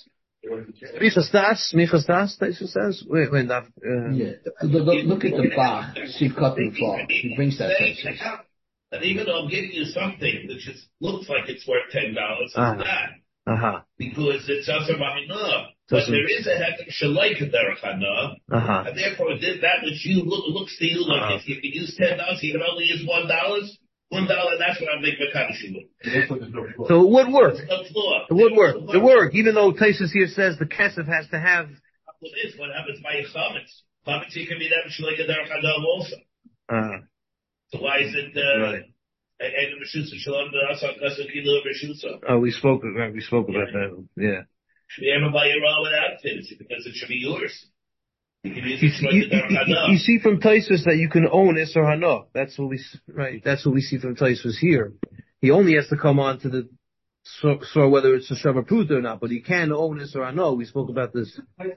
Michas Das, Michas Das, Tosfos says? Wait, wait, that, uh, Yeah. Look, look, look at the Bach, Sivkot and Fall. He brings that text. And even though I'm giving you something that just looks like it's worth ten dollars, it's Ah. not. uh-huh, Because it's also Mahana. But Doesn't- there is a heck of Shalai Kedar Hana. uh-huh. And therefore, this- that which you look, looks to you like Uh-huh. if you can use ten dollars, you can only use one dollar. One dollar, that's what I make Mekadosh with. So it would work. No flaw. It would work. It would work, even though Tosfos here says the kesef has to have, What is what happens by your chametz? Chametz you can be that like a derech hadam also. uh, So why is it? Uh, right. And the Meshutza Shalom B'Rasa Kasu Kilo Meshutza. Oh, we spoke, we spoke about that, yeah. Should be able to buy your own without finish because it should be yours. You can use You, it like you, a derech you, hadam. you see from Tosfos that you can own Isser Hana. That's what we, s- right, that's what we see from Tosfos here. He only has to come on to the, so, so whether it's a Shava Pruta or not, but he can own Isser Hana. We spoke about this. It's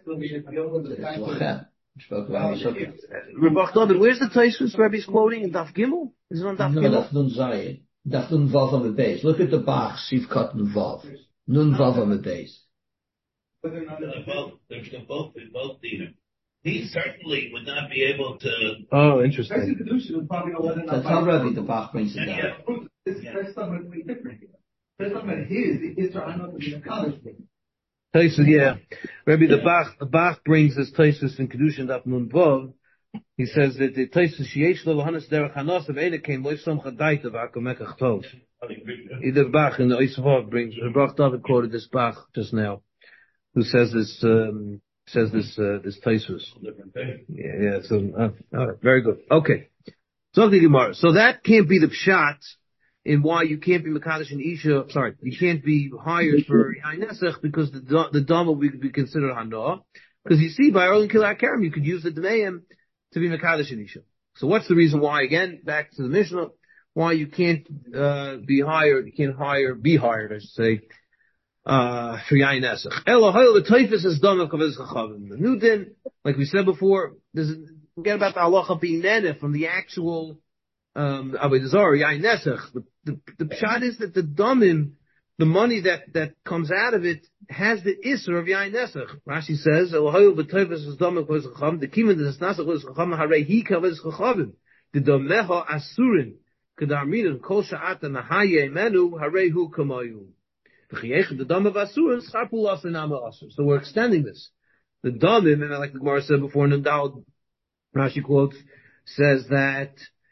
Lachem. We spoke about it. Rebach David, where's the Tosfos Rabbi's quoting in Daf Gimel? Is it on Daf No, Gimel? Daf Nun Zayin. Daf Nun Vav on the base. Look at the Bach, Sivkot and Vav. Nun Vav on the base. Whether or not They're it's both, there's the both, they both need it. He certainly would not be able to. Oh, That's interesting. the Kedusha is probably gonna let it That's how Rabbi the Bach brings it down. Yeah. This, that's something different here. That's something his, his are not to be a college thing. Tosfos, yeah. Rabbi the Bach, the Bach brings this Tosfos in Kedushin Daf Nun Vav. He says that the Tosfos sheyesh lo lahanas derech hanas of ene came loy som chadayta v'akamekach tov. Either Bach and the Oisvav brings, Rebach David quoted this Bach just now, who says this, um, says this, uh, this Tosfos. Yeah, yeah, so, uh, all right, very good. Okay. So, the Gemara. So that can't be the pshat in why you can't be Mekadosh and Isha, sorry, you can't be hired for Yain Nesach because the, the Dama would be considered Hana. Because you see, by Arlen Kilei HaKerem, you could use the Dmeim to be Mekadosh and Isha. So what's the reason why, again, back to the Mishnah, why you can't, uh, be hired, you can't hire, be hired, I should say, uh, for Yain Nesach. Elo Hoyle, the Taifus is done of Kavaz Chachavim. The new din, like we said before, there's, forget about the halacha being nene from the actual, um, Avodah Zarah, Yain Nesach. The, the, the pshat is that the damim, the money that, that comes out of it, has the Isser of Yain Nesach. Rashi says, Elo Hoyle, the Taifus is done of Kavaz Chachavim. The Kiman, the Nesach Kavaz Chachavim, Harei Hi Kavaz Chachavim. The Dameha Asurin, Kedarminan, Kol Sha'ata Nahaye Menu, Harei Hu Kamayu. So we're extending this. The damim, and like the Gemara said before, Nandal, Rashi quotes, says that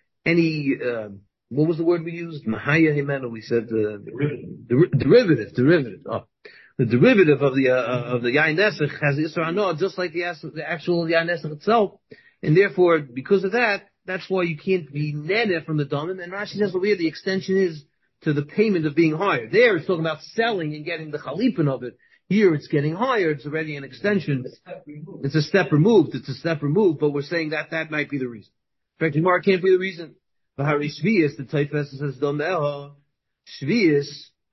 any, uh, what was the word we used? Mahaya Himenu, we said, uh, derivative. derivative, derivative. Oh. The derivative of the, uh, of the Yain Nesach has Isra Anah, just like the, the actual Yain Nesach itself. And therefore, because of that, that's why you can't be nene from the damim. And Rashi says, well, here the extension is to the payment of being hired. There it's talking about selling and getting the chalipin of it. Here it's getting hired. It's already an extension. It's a step removed. It's a step removed, but we're saying that that might be the reason. In fact, Gemara can't be the reason. V'hari Shvius, the Taifes says, Domeha, Shvius,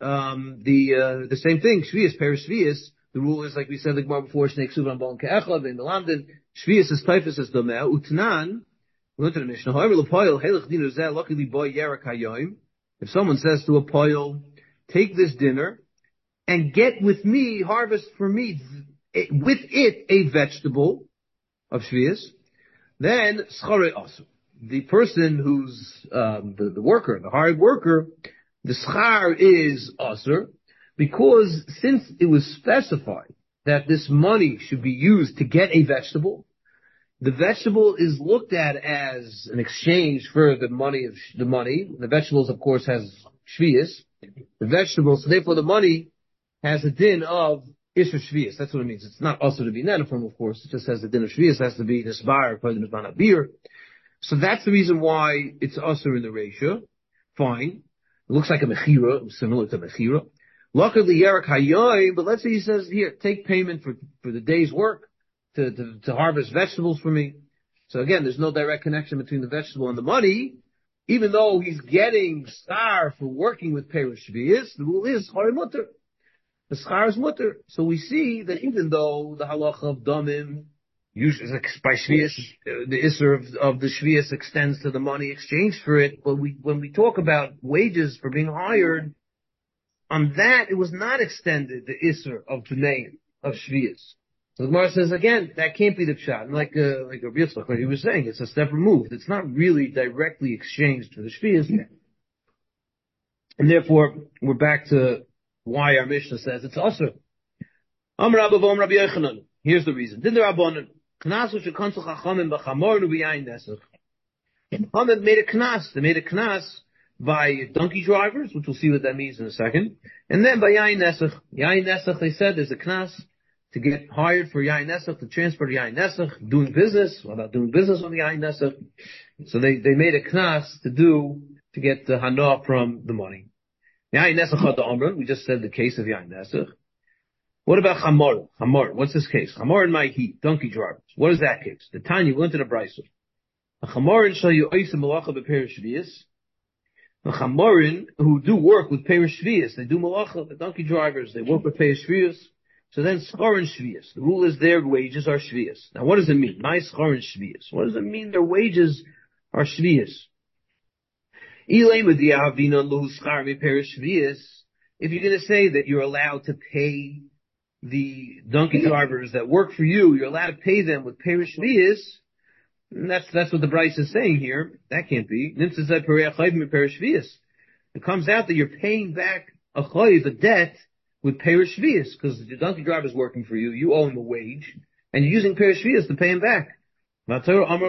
um, the, uh, the same thing, Shvius, Perish Shvius. The rule is, like we said, the Gemara before, Shnei Ksuv Bon Ke'echad, in the London, Shvius is Taifes says Domeha, Utnan, we went to the Mishnah, however, L'poil, Helech Dinu Zeh, luckily boy Yerak HaYoim. If someone says to a poil, take this dinner and get with me, harvest for me, with it a vegetable of Shvius, then schare asu. The person who's, um, the, the worker, the hired worker, the schar is asur, because since it was specified that this money should be used to get a vegetable, the vegetable is looked at as an exchange for the money of sh- the money. The vegetables, of course, has shvius. The vegetables, so therefore the money has a din of isher shvius. That's what it means. It's not also to be nenafim, of course. It just has a din of shvius. It has to be nisbar, according to Nisban Abir. So that's the reason why it's also in the ratio. Fine. It looks like a mechira, similar to mechira. Luckily, Yerak Hayoim, but let's say he says, here, take payment for, for the day's work. To, to, to harvest vegetables for me. So again, there's no direct connection between the vegetable and the money. Even though he's getting star for working with Perish Shvius, the rule is Chari Mutter. The schar is mutter. So we see that even though the halacha of damim, usually by Shvius, the isser of, of the Shvius extends to the money exchanged for it, but we, when we talk about wages for being hired, on that it was not extended, the isser of B'nai, of Shvius. So the Gemara says again, that can't be the pshat. And like uh, like Rabbi Yitzchak, what he was saying, it's a step removed. It's not really directly exchanged for the Shvius. And therefore, we're back to why our Mishnah says it's also. Am Rabbi Vom Rabbi Yochanan. Here's the reason. Did the Rabbanan Knas shekansu chachamim b'chamor u'b'yayin nesach? Chachamim made a knas. They made a knas by donkey drivers, which we'll see what that means in a second, and then by yayin nesach. Yayin nesach, they said, there's a knas to get hired for yayin nesach, to transfer to yayin nesach, doing business. What about doing business on the yayin nesach? So they they made a knas to do to get the hana from the money. Yayin nesach had the amran. We just said the case of yayin nesach. What about Chamor? Chamor, what's this case? Chamor and Ma'hi, donkey drivers. What is that case? The Tanya went to the Brisa. The Chamorin shall you oisa malacha b'perish shvius. The Chamorin who do work with perish shvius, they do malacha. The donkey drivers, they work with perish shvius. So then schorin shvius. The rule is their wages are shvius. Now what does it mean? My schorin shvius. What does it mean? Their wages are shvius. If you're going to say that you're allowed to pay the donkey drivers that work for you, you're allowed to pay them with perish shvius, that's, that's what the Bryce is saying here. That can't be. It comes out that you're paying back a chayiv, a debt, with perish shvius, because the donkey driver is working for you, you owe him a wage, and you're using perish shvius to pay him back. The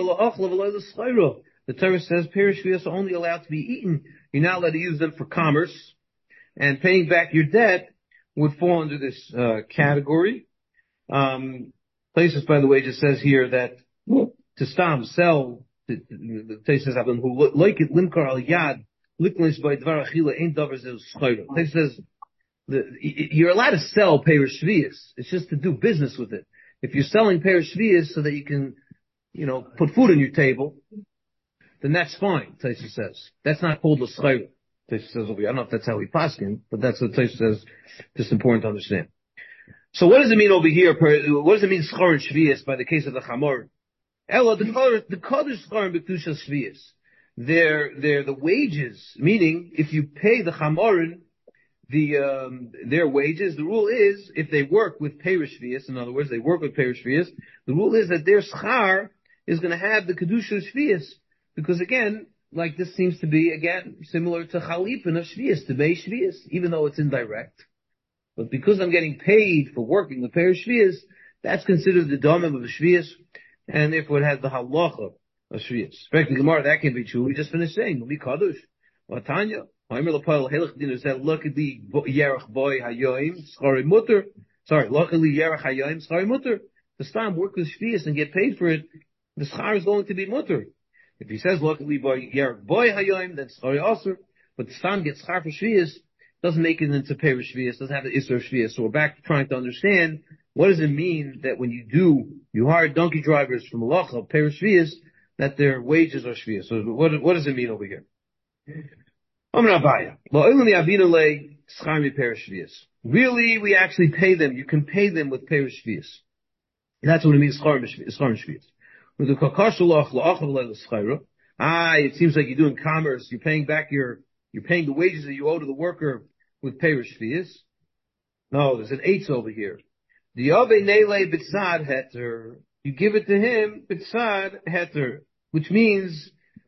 Torah says perish shvius are only allowed to be eaten. You're not allowed to use them for commerce, and paying back your debt would fall under this uh, category. Um, places, by the way, just says here that to stam sell the Torah says who like it limkar al yad liklish by dvar achila ain't davers is schayra. It says the, you're allowed to sell perish shvius. It's just to do business with it. If you're selling perish shvius so that you can, you know, put food on your table, then that's fine. Taisa says that's not called l'schayra. Tosfos says over here. I don't know if that's how we paskin, but that's what Tosfos says. Just important to understand. So what does it mean over here? What does it mean schar and shvius by the case of the chamor? Ella, the color, the kodesh schar and b'kedusha shvius. They're, they're the wages, meaning if you pay the chamorin, the, um, their wages, the rule is, if they work with perish shvius, in other words, they work with perish shvius, the rule is that their schar is going to have the kedusha shvius. Because again, like this seems to be, again, similar to chalipin of shvius, to bei shvius, even though it's indirect. But because I'm getting paid for working with perish shvius, that's considered the domim of the shvius, and therefore it has the halacha of shvius. Respect the Gemara, that can be true. We just finished saying, we kadosh, vatanya, ha'imr l'payel helach din is that luckily yerach boy hayoim schari mutter. Sorry, luckily yerach hayoim schari mutter. The stam work with shvius and get paid for it, the schar is going to be mutter. If he says luckily boy yerach boy hayoim, then schari aser. But the stam gets schar for shvius, doesn't make it into perish shvius, doesn't have the isser of shvius. So we're back to trying to understand what does it mean that when you do, you hire donkey drivers from Malacha, perish shvius, that their wages are shvius. So what, what does it mean over here? Really, we actually pay them. You can pay them with perish shvius. That's what it means, schar and shvius. Ah, it seems like you're doing commerce. You're paying back your, you're paying the wages that you owe to the worker with perish shvius. No, there's an eitz over here. The Ave Nele Bitsad Heter. You give it to him, Bitsad Heter. Which means,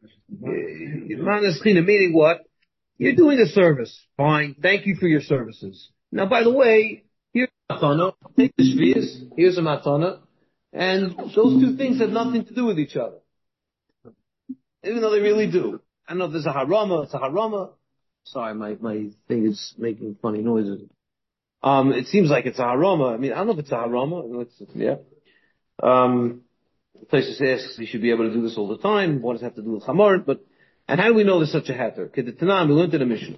meaning what? You're doing a service. Fine. Thank you for your services. Now, by the way, here's a matana. Take the shvius. Here's a matana. And those two things have nothing to do with each other. Even though they really do. I don't know if there's a harama. It's a harama. Sorry, my, my thing is making funny noises. Um, it seems like it's a harama. I mean, I don't know if it's a harama. It's, yeah. Um, Places asks, you should be able to do this all the time. What does it have to do with chamor? But, and how do we know there's such a heter? Kedetanan, we learned in the mission.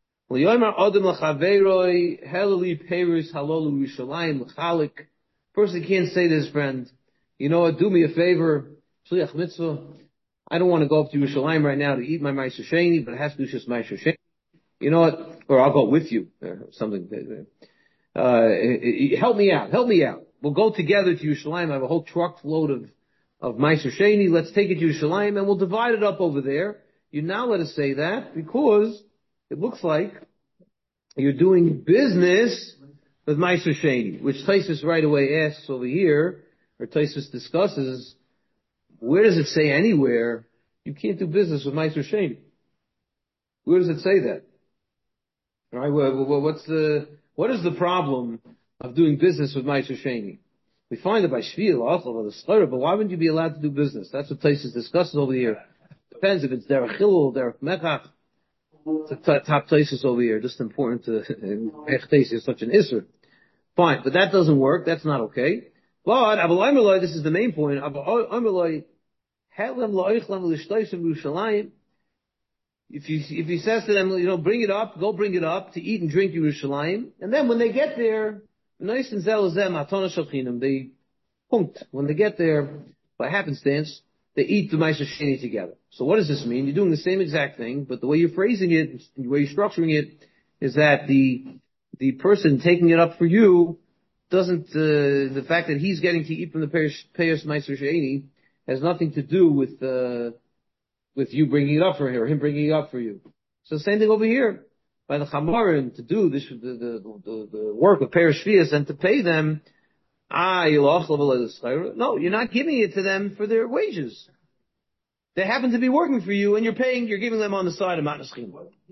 Person can't say to his friend, you know what, do me a favor, shliach mitzvah. I don't want to go up to Yerushalayim right now to eat my Ma'aser Sheni, but it has to be just Ma'aser Sheni. You know what? Or I'll go with you. Or something. Uh, help me out. Help me out. We'll go together to Yerushalayim. I have a whole truck load of, of Ma'aser Sheni. Let's take it to Yerushalayim and we'll divide it up over there. You now let us say that because it looks like you're doing business with Ma'aser Sheni, which Tosfos right away asks over here, or Tosfos discusses, where does it say anywhere you can't do business with Ma'aser Sheni? Where does it say that? All right, well, well, what's the, what is the problem of doing business with Ma'aser Sheni? We find it by Shvi'il, Achal, the Schleira, but why wouldn't you be allowed to do business? That's what Tosfos discusses over here. Depends if it's Derech Chilul, Derech Mechach. It's a t- top Tosfos over here. Just important to, Echtes is such an Isser. Fine, but that doesn't work. That's not okay. But, Abel Aimerloi, this is the main point. Abel Aimerloi, Helem Lo'ichlem L'shtoisim Yerushalayim. If he, if he says to them, you know, bring it up, go bring it up to eat and drink Yerushalayim, and then when they get there, nice and zelazem, atona shalchinim, they, punkt, when they get there, by happenstance, they eat the Ma'aser Sheni together. So what does this mean? You're doing the same exact thing, but the way you're phrasing it, the way you're structuring it, is that the, the person taking it up for you doesn't, uh, the fact that he's getting to eat from the Peyos Ma'aser Sheni has nothing to do with, uh, with you bringing it up for him, or him bringing it up for you. So same thing over here. By the Chamorim, to do this, the, the, the, the work of Perish Shvius and to pay them, ah, no, you're not giving it to them for their wages. They happen to be working for you and you're paying, you're giving them on the side of Matnaschim.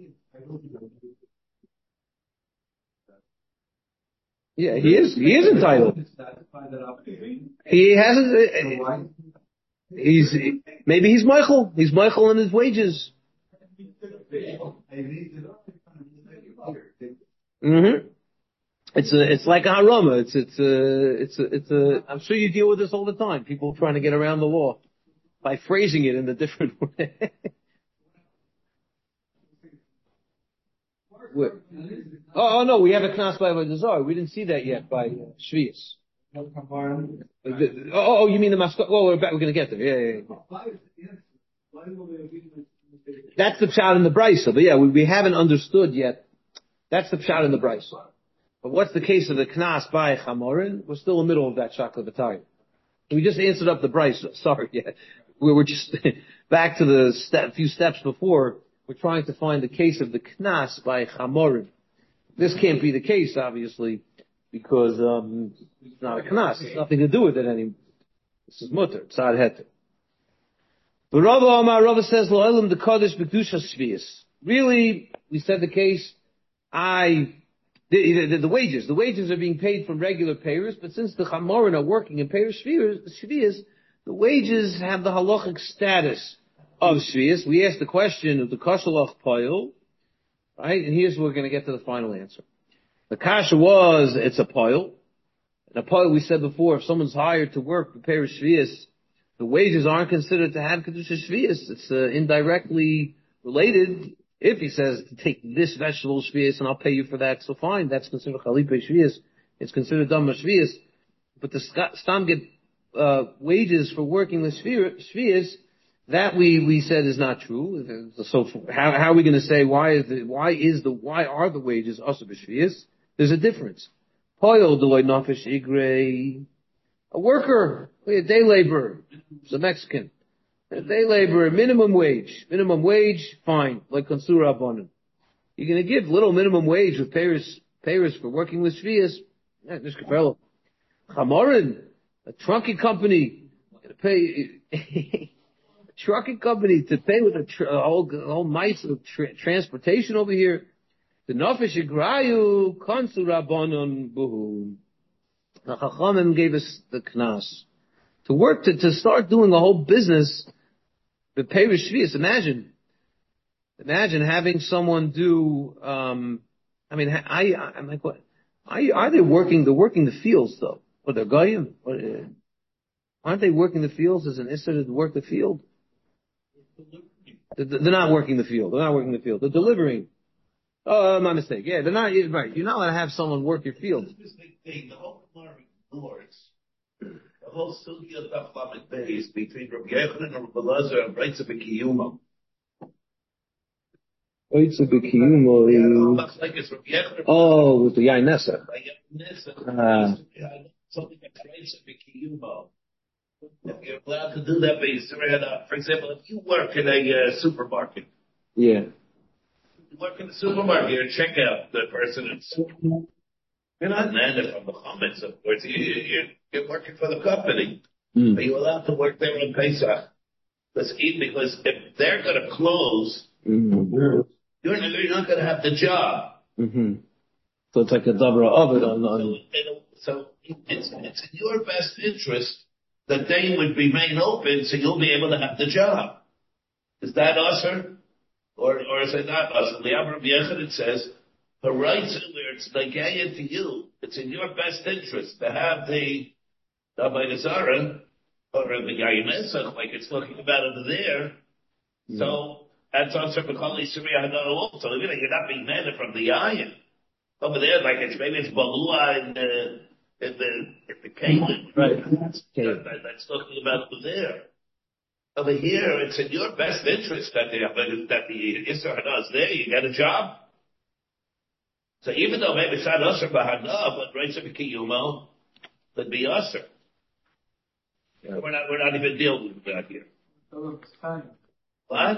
Yeah, he is, he is entitled. He hasn't, he's, maybe he's Michael. He's Michael in his wages. Mm-hmm. It's a, it's like a harama. It's, it's a, it's a, it's a, I'm sure you deal with this all the time. People trying to get around the law by phrasing it in a different way. oh, oh no, we have a knas by Avodah. We didn't see that yet by uh, Shvius. Oh, oh, you mean the mascot? Well, we're back, we're going to get there. Yeah, yeah, yeah. That's the pshat in the brisa. But yeah, we, we haven't understood yet. That's the pshat in the brisa. But what's the case of the knas by chamorin? We're still in the middle of that shakla b'tayim. We just answered up the brisa. Sorry, yeah. We were just back to the step, few steps before. We're trying to find the case of the knas by chamorin. This can't be the case, obviously, because um, it's not a knas. It's nothing to do with it anymore. This is mutter. Tzad heter. But Rava Amar, Rava says, Lo'elim the Kodesh B'Kedusha Shvius. Really, we said the case, I, the, the, the wages, the wages are being paid from regular payers, but since the Chamorin are working in payer Shvius, the wages have the halachic status of Shvius. We asked the question of the Kashalach Poil, right? And here's where we're going to get to the final answer. The Kasha was, it's a Poil. And a Poil, we said before, if someone's hired to work for payer Shvius, the wages aren't considered to have Kedusha Shvius. It's uh, indirectly related. If he says to take this vegetable Shvius and I'll pay you for that, so fine, that's considered Chalipe Shvius. It's considered Dhamma Shvius. But the Stam get uh, wages for working the Shvius, that we, we said is not true. So how, how are we going to say why is the, why is the, why are the wages also Shvius? There's a difference. Poyol Deloy Nafesh Igrei. A worker, a day laborer, it's a Mexican. A day laborer, minimum wage. Minimum wage, fine, like Konsura Abonim. You're going to give little minimum wage with payers, payers for working with Shvius. Yeah, just Kafello. Chamorin, a trucking company, going to pay, trucking company to pay with a, tr- a whole, a whole mice of tra- transportation over here. The Nafesh Igrayu, Konsura Abonim, Buhu. The Chachamim gave us the knas to work to, to start doing a whole business. The Perish Shvius. Imagine, imagine having someone do. Um, I mean, I, I, I'm like, what? Are, are they working? They're working the fields though. Or they're goyim? Or, uh, aren't they working the fields as an issur to work the field? They're, they're not working the field. They're not working the field. They're delivering. Oh, my mistake. Yeah, they're not, right. You're not allowed to have someone work your field. The whole Gemara ignores the whole Sugya Taflamet base between Rabbi Yochanan and Rabbi Elazar and Reitza B'Kiyuma. Reitza B'Kiyuma. Looks like it's Rabbi Yochanan. Oh, with the Yain Nessa. Uh, something like Reitza B'Kiyuma. If you're allowed to do that based on, for example, if you work in a uh, supermarket. Yeah. You work in the supermarket, you check out the person and you're not Nanda from the Chametz, of course. You, you, you're working for the company. Mm. Are you allowed to work there on Pesach? Let's eat, because if they're going to close, mm-hmm. you're, you're not going to have the job. Mm-hmm. So it's like a dabra of it on. on. So, so it's, it's in your best interest that they would remain open so you'll be able to have the job. Is that usher? Or, or is it not usher? The Amar B'Yechad, it says, the rights where it's negated to you, it's in your best interest to have the Dabai Zara or the Yayin Esach, like it's talking about over there. Mm. So that's also B'Chali Surya Hadar also. You're not being mad from the Yayin. Over there, like it's maybe it's Balua in the in the in the Canaan. Right. That's, that, that's talking about over there. Over here, it's in your best interest that the that the Yisra Hadar is there. You got a job. So even though maybe it's not usher b'hana, but Reitza B'Kiyuma would be usher. Yeah. We're not, we're not even dealing with that here. What?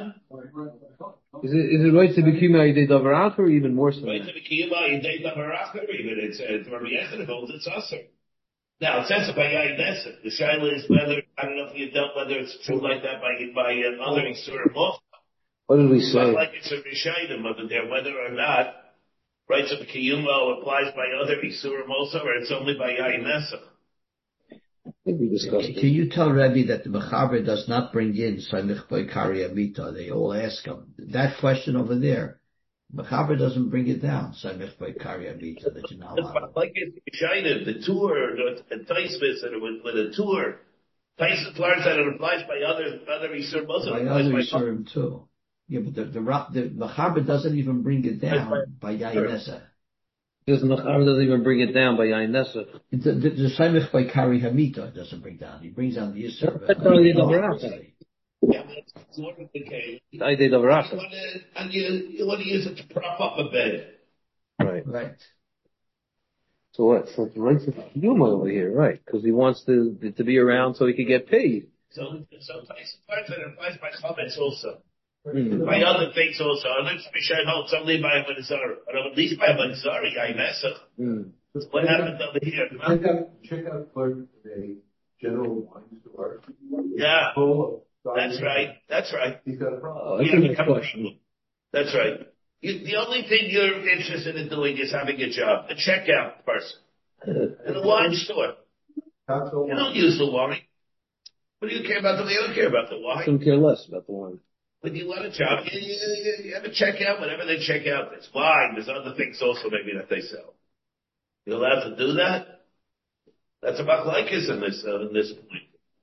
Is it, is it Reitza B'Kiyuma Yidei Davar Acher or even more so? Reitza B'Kiyuma Yidei Davar Acher, even it's, it's Rabbi Yechon holds it's usher. Now, it says it by Yayin Nessa. The shaila is whether, I don't know if you dealt whether it's true like that by, by uh, other Yisur Mof. What did we say? It's like it's a Rishayim over there, whether or not Rights of Kiyuma applies by other Isurim also, or it's only by Yayin Nessa? I think we discussed it. Can you tell Rebbe that the Mechaber does not bring in Saimich by Kari Amita? They all ask him. That question over there, Mechaber doesn't bring it down, Saimich by Kari Amita, that you're not allowed. Like it's Shina, the tour, the Taisvis, and with, with a tour, Taisvis learns that it applies by other, other Isurim also. By other Isurim too. Yeah, but the the the Mechaber doesn't even bring it down by Yayin Nessa. Because the Mechaber doesn't even bring it down by Yayin Nessa. The the Saimich by Kari Hamita doesn't bring down. He brings down the Yisur. Yeah, but it's more than the case. I did over You wanna- And you, you want to use it to prop up a bed. Right. Right. So what? So what's the humor over here, right? Because he wants to to be around so he could get paid. So, so Tyson parts that applies by comments also. Mm. By other things also. I'm not sure how it's only by a Manazar. Or at least by a Manazar, I mess Mm. What happened over here? Check out, check out Clark today, General Wine Store. Yeah. Full of That's right. That's right. He's got a problem. Oh, that's Yeah, a we good come- question. That's right. You, the only thing you're interested in doing is having a job, a checkout person. In the wine store. Not so You don't much. use the wine. What do you care about the wine? You don't care about the wine. Couldn't care less about the wine. When you want a job, you, you, you have a checkout, whatever they check out. It's wine. There's other things also maybe that they sell. You're allowed to do that? That's about like us in this, uh, in this point.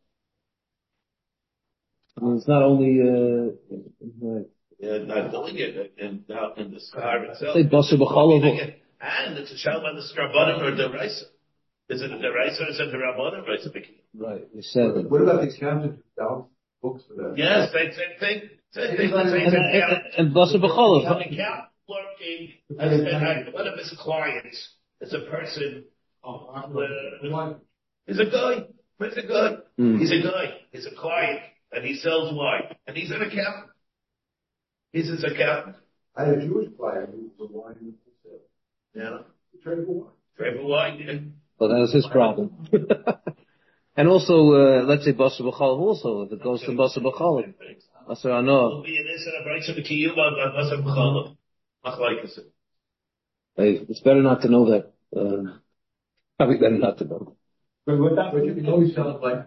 I mean, it's not only, uh, right. Yeah, not doing it in, out in the scar itself. Say Basar B'Chalav. And it's a shalom on the Strabbanim or the Raisa. Is it the Raisa or is it the Rabbanim? Raisa B'Ki. Right, you said it. What about the accountant who down books for that? Yes, same, same thing. Same thing. Let's say And, it's and, an and Basar B'Chalav. accountant working as as one of his clients is a person. Uh, he's a guy. He's a guy. Mm. He's a guy. He's a client, and he sells wine, and he's an accountant. He's his accountant. I had a Jewish client who was a wine wholesaler. Yeah. He traded for wine. Trade for wine. Yeah. Well, that was his problem. And also, uh, let's say Basar B'Chalav also, if it goes to Basar B'Chalav. Basar Ano. Will be an issue of rights of the kiyum on Basar B'Chalav. Not like us. Hey, it's better not to know that. Uh, probably better not to know. But what that, but you can always tell it like.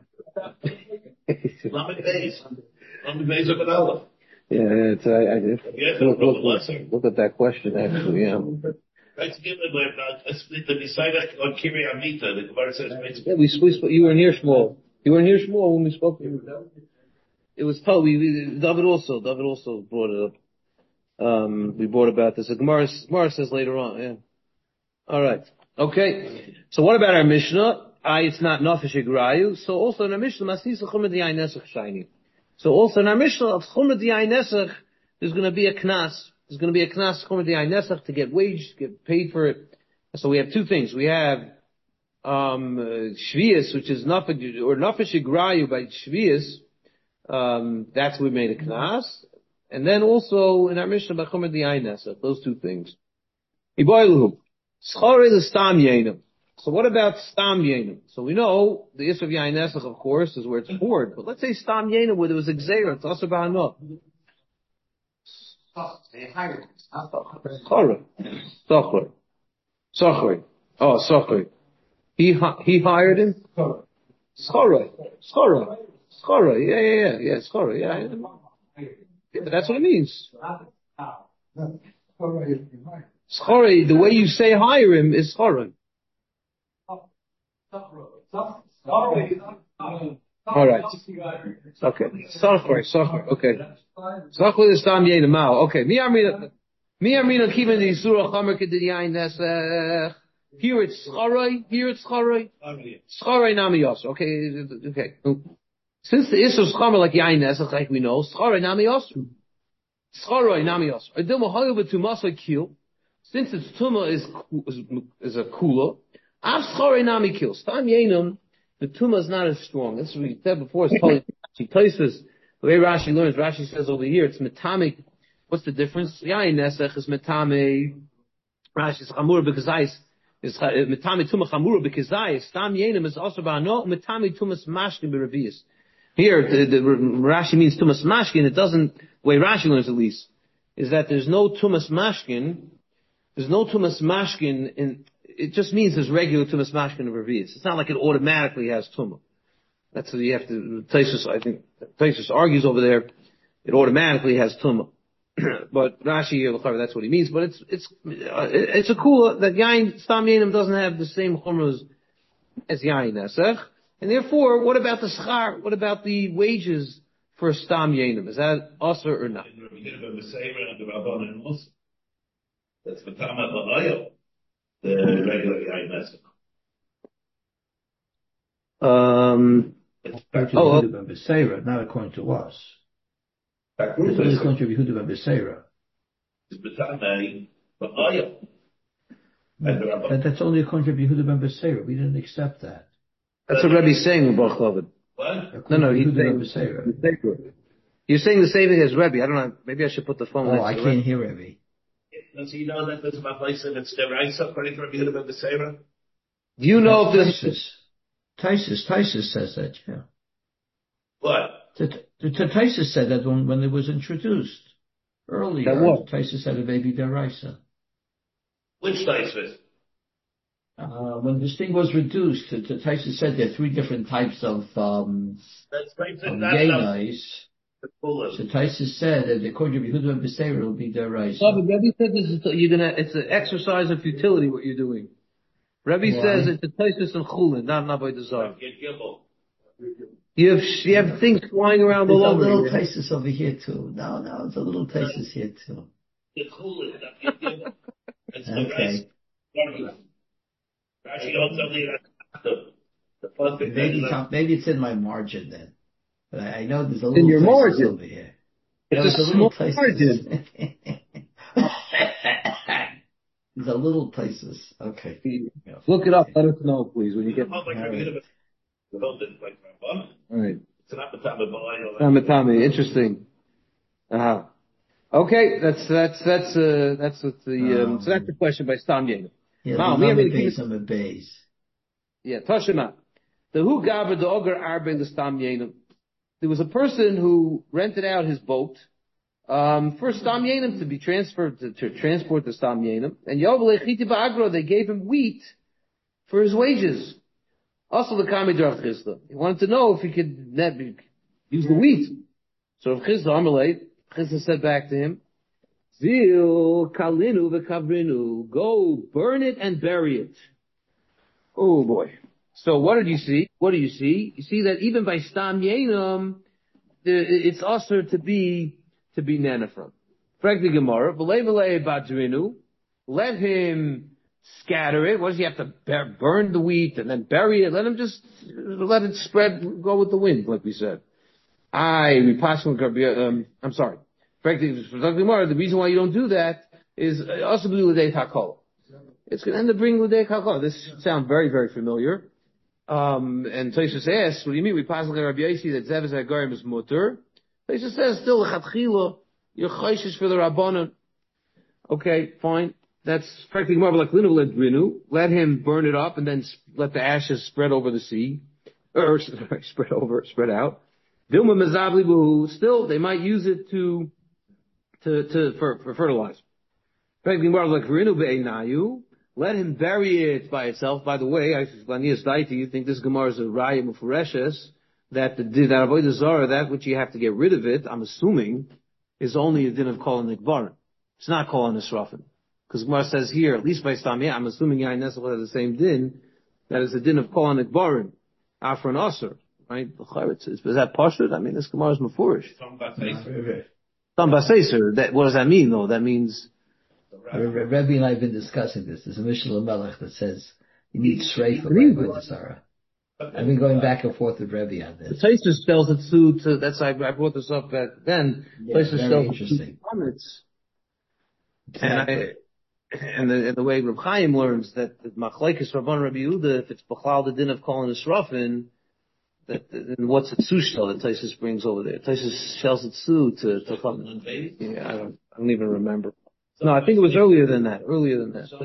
Lamed Beis. Lamed Beis of an Aleph. Yeah, it's, I, I, Yes, look, no look, problem, look, sir. look at that question, actually, yeah. Right, to give them a, a split, the Messiah on Kiri Amita, the Gemara says, Yeah, we, we spoke, you weren't here, Shmuel. You weren't here, Shmuel, when we spoke. It was told, we, we, David also, David also brought it up. Um, we brought about this. The Gemara, Gemara says later on, yeah. Alright. Okay. So what about our Mishnah? I, it's not Nafish Igrayu. So also in our Mishnah, Masisa Chumad Yai Nesach Shiny. So also in our Mishnah of Chumad Yai Nesach, there's going to be a knas. There's going to be a knas Chumad Yai Nesach to get wage, get paid for it. So we have two things. We have, um, uh, Shvius, which is Nafish, or Nafish Igrayu by Shvius. Um, that's what we made a knas. And then also in our Mishnah, by Chumad Yai Nesach. Those two things. Iboiluhu. Schore is Stam Yenim. So what about Stam Yenim? So we know the Isra of Yain Nesach, of course, is where it's poured. But let's say Stam Yenim, where there was a Gzeira, it's also Ba'anah. Schore. Sochor. Sochor. Oh, Sochor. He, he hired him? Schore. Schore. Schore. Yeah, yeah, yeah. Yeah, Schore. Yeah. Yeah, but that's what it means. Schore, the way you say hire him is Schore. All right. Okay. Software, software. Okay. Software is Stam Yenim Mao. Okay. Mi Armina, Mi Armina Kivan the Surah Chamer Kedid Yain Nesach. Here it's Schoroi. Here it's Schoroi. Schoroi Nami Yos. Okay. Okay. Since the Isra Chamer like Yain Nesach, like we know, Schoroi Nami Yos. Schoroi Nami Yos. Adilma Hoyel B'Tumasa Kil. Since its Tuma is is, is a Kula. Av Schoroi Nami Kil. Stam Yenim. The Tuma is not as strong. This is what we said before. It's probably Rashi places the way Rashi learns. Rashi says over here it's metame. What's the difference? Yain Nesach is metame. Rashi is chamura b'kazayis. Is metame tuma chamura b'kazayis. Stam Yenim is also ba'ano metame tumas mashkin b'revius. Here the, the Rashi means tumas mashkin. It doesn't. The way Rashi learns at least is that there's no tumas mashkin. There's no tumas mashkin in. It just means there's regular tumas mashkin of revius. It's not like it automatically has tumah. That's what you have to. Taisus, I think, Taisus argues over there. It automatically has tumah, but Rashi here, that's what he means. But it's it's uh, it's a cool that yain stam yenim doesn't have the same chumras as yain nesach, and therefore, what about the schar? What about the wages for stam yenim? Is that usher or not? That's the Tama Ba'ayel. The regular Yain Nesach. Um, Oh, oh, not according to us. That's only according to Yehuda ben Beseira. But that's only according to Yehuda ben Beseira. We didn't accept that. That's what Rebbe's saying, Baruch David. What? No, no, he's Yehuda saying, ben Beseira. you're saying the same thing as Rebbe. I don't know. Maybe I should put the phone Oh, next I to can't Rebbe. hear Rebbe. Does he know that there's a place and it's the right according to Rabbi Yehuda ben Beseira? Do you know if Taisus, this... Taisus, Taisus says that, yeah. What? The, the, the Taisus said that when, when it was introduced earlier. That what? Taisus said a baby deraisa. Which Taisus? Uh, when this thing was reduced, the, the Taisus said there are three different types of, um, That's right. of That's yenais. not So Taisus said that according to Yehuda ben Beseira it will be deraisa. No, but Rebbe said this is, you're gonna, it's an exercise of futility what you're doing. Rebbe Why? says it's a Taisus and Chulin, not an Avodah Zarah. Get Gimel. You have, you have things flying around There's all a over little you. Taisus over here too. No, no, there's a little Taisus here too. Get Chulin. Get Gimel. That's the Okay. right. Rashi don't tell me that. The, the perfect Maybe, thing it's- maybe it's in my margin then. But I, I know there's a In little your Taisus margin? over here. It's There's a a little small Taisus. margin. There's a little Taisus. Okay. Yeah. Look it up. Let us know, please, when you get. Like Rabbi Yehuda ben Beseira, like Rabban. All right. It's not the time of Baal. Tamatami, interesting. Uh-huh. Okay, that's, that's, that's, uh, that's what the, um, Um, so that's the question by Stam Yehuda. Yeah, Wow, I'm me, a I mean, base, I'm a base. Yeah, Tashima. The who gaber the oger arbe l'stam yenim. There was a person who rented out his boat, um, for Stam Yenim to be transferred to, to transport the Stam Yenim. And Yovel Echiti Ba'agro, they gave him wheat for his wages. Also the Kami Rav Chisda. He wanted to know if he could net, use the wheat. So Rav Chisda Amalei, Chisda said back to him, Zil kalinu v'kavrinu. Go burn it and bury it. Oh boy. So what did you see? What do you see? You see that even by Stam Yenam, it's also to be, to be Nanafram. Frankly Gemara, v'lei v'lei badrinu. Let him scatter it. What does he have to burn the wheat and then bury it? Let him just, let it spread, go with the wind, like we said. I, we pass on, um, I'm sorry. Frankly, the reason why you don't do that is also do with hakol. It's going to end up bringing l'dei hakol. This sounds very, very familiar. Um, and Tosfos asks, what do you mean? We pass on Rabbi Yossi that zeves hagarim is mutter. Tosfos says still l'chatchila you're chayshish for the rabbanon. Okay, fine. That's frankly more like linu ledrinu. Let him burn it up and then let the ashes spread over the sea, or sorry, spread over, spread out. Dilma mezabli buhu. Still, they might use it to. To, to, for, for fertilizer. Let him bury it by itself. By the way, I, Lanias Daiti, you think this Gemara is a Raya Mufareshes, that the, that Avodah Zarah, that which you have to get rid of it, I'm assuming, is only a din of Kol Nikbarim. It's not Kol Nisrafim. Because Gemara says here, at least by Stamia, I'm assuming Yain Nesach has the same din, that is a din of Kol Nikbarim. After an Aser. Right? Is that Pashut? I mean, this Gemara is Mufurish. That, what does that mean though? That means... Rebbe and I have been discussing this. There's a Mishnah Melech that says you need Shreifa by Avodah Zarah. I've been going back and forth with Rebbe on this. The Tosfos spells it too, to, that's, I, I brought this up back then. Yeah, very interesting. Comments. Exactly. And I, and the, and the way Reb Chaim learns that the Machlekes Rabban Rabbi Yehuda, if it's B'chlal the din of calling a Srafin, that, and what's the tzu shell that Tosfos brings over there? Tosfos shells it tzu to, to come. Yeah, I don't, I don't even remember. No, I think it was earlier than that, earlier than that.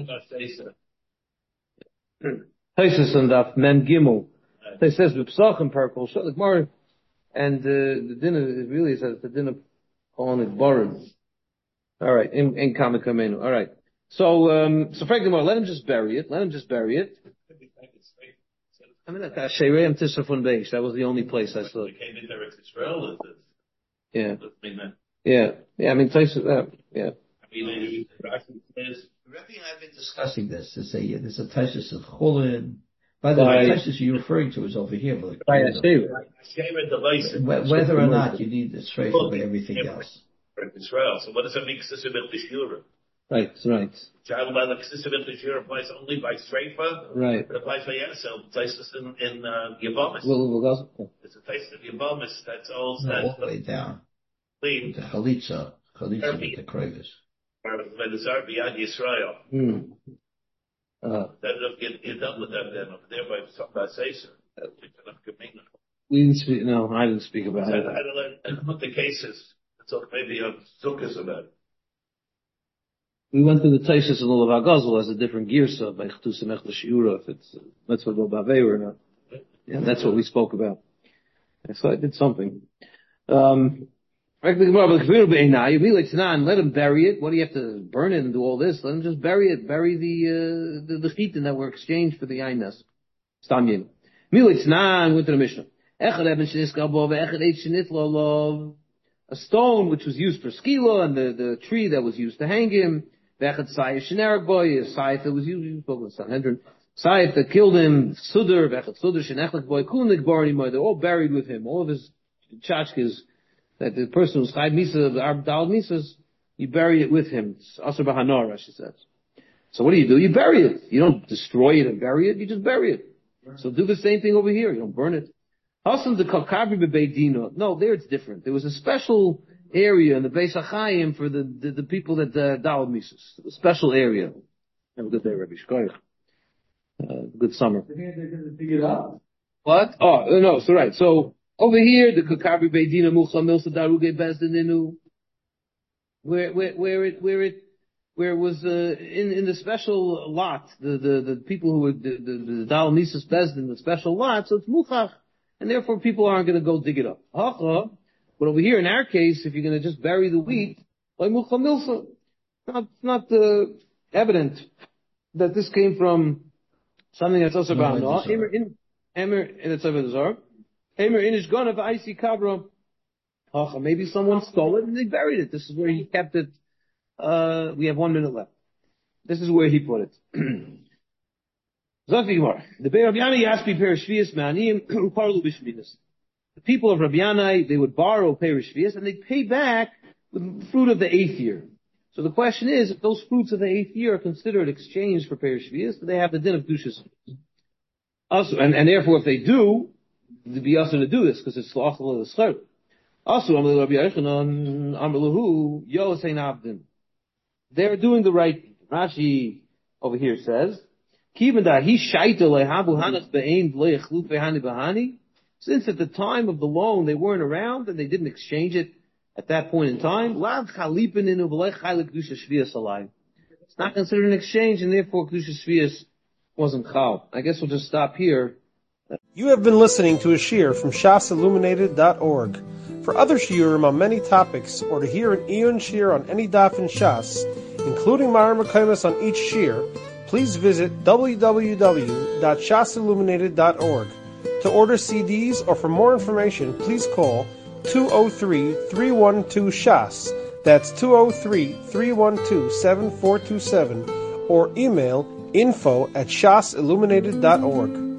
Tosfos and Daf Mem Gimel. It says B'psachim purple, like more, and, uh, the dinner, it really says the dinner calling it Barim. Alright, in, in Kamikamenu. Alright. So, um, so frankly more, let him just bury it, let him just bury it. I mean, that Shereim Tisafun Beish, that was the only place I saw. Yeah. Yeah. Yeah, I mean, places, uh, yeah. Rebbe and I have been discussing this. There's a, there's a Tosfos of Chulin. By the way, the Tosfos you're referring to is over here. But whether or not you need the straight over everything else. Israel. So what does that mean? Right, right. Shira applies only by Streifa. Right. It applies by Yasel. Places in, in, uh, Yavamis. Well, well, it's a place of Yavamis. That's all. No, That's all the way down. clean. The chalitza, chalitza with the krevis. When the Zar B'Yad Yisrael. Hmm. Uh, That look, get, get done with that then over there by some by Seisa. we didn't speak, no, I didn't speak about I, it. I don't know, I don't know what the case is. So maybe I'm Zukas about it. We went through the Taisus and Lulav HaGazel as a different girsa, by Chtus and Echel Shiura, if it's, that's what Bavei or not. Yeah, that's what we spoke about. So I did something. Um, let him bury it. What do you have to burn it and do all this? Let him just bury it. Bury the, uh, the, the chitin that were exchanged for the Ainas. Stamyin. Milicnan went to the Mishnah. A stone which was used for skila and the, the tree that was used to hang him. Vechet Sayef Shenerg boy, a Sayef that was used, we spoke with Sanhedrin. Sayef that killed him, Sudar, Vechet Sudar, Shenechlik boy, Kunik Barnimoy, they're all buried with him. All of his tchachkas, that the person who's Chayv Misa, the Arb Dal Misas, you bury it with him. It's Asr Bahanor, she says. So what do you do? You bury it. You don't destroy it and bury it, you just bury it. So do the same thing over here, you don't burn it. Hasan the Kalkabi Bebeidino. No, there it's different. There was a special area in the Beis HaChaim for the, the, the people that, uh, Dal Misas. A special area. Have a good day, Rabbi Shkoyach. Uh, good summer. They're going to dig it up. What? Oh, no, so right. So, over here, the Kakabri Beidina Mucha Milsa Daruge Bezdininu, where, where, where it, where it, where it was, uh, in, in the special lot, the, the, the people who were, the, the, the Dal Misas Bezdin, the special lot, so it's Muchach, and therefore people aren't going to go dig it up. Hacha, but over here, in our case, if you're going to just bury the wheat, like Mucha Milsa, not, not, uh, evident that this came from something that's also about no. Emer in Emer and it's over the Zar. Emer in is gone of icy kabra. Oh, maybe someone stole it and they buried it. This is where he kept it. Uh, we have one minute left. This is where he put it. The Be'er Rabbi Yanai Yaspi Perishvias Ma'aniyim Uparlu Bishmidas. The people of Rabbi Yanai, they would borrow Perishvias and they'd pay back with the fruit of the eighth year. So the question is, if those fruits of the eighth year are considered exchanged for Perishvias, do they have the din of Dushas? Also, and, and therefore if they do, they'd be also to do this, because it's L'achal of the Schar. Also, Amalei Rabbi Yochanan, Amalahu, Yosein Abdin. They're doing the right thing. Rashi over here says, since at the time of the loan they weren't around and they didn't exchange it at that point in time, it's not considered an exchange and therefore Kedusha Shvius wasn't chal. I guess we'll just stop here. You have been listening to a shiur from shas illuminated dot org. For other shiurim on many topics, or to hear an Eon shiur on any daf in Shas, including Mareh Mekomos on each shiur, please visit w w w dot shas illuminated dot org. To order C Ds or for more information, please call two oh three, three one two, shas. That's two oh three, three one two, seven four two seven. Or email info at shas illuminated dot org.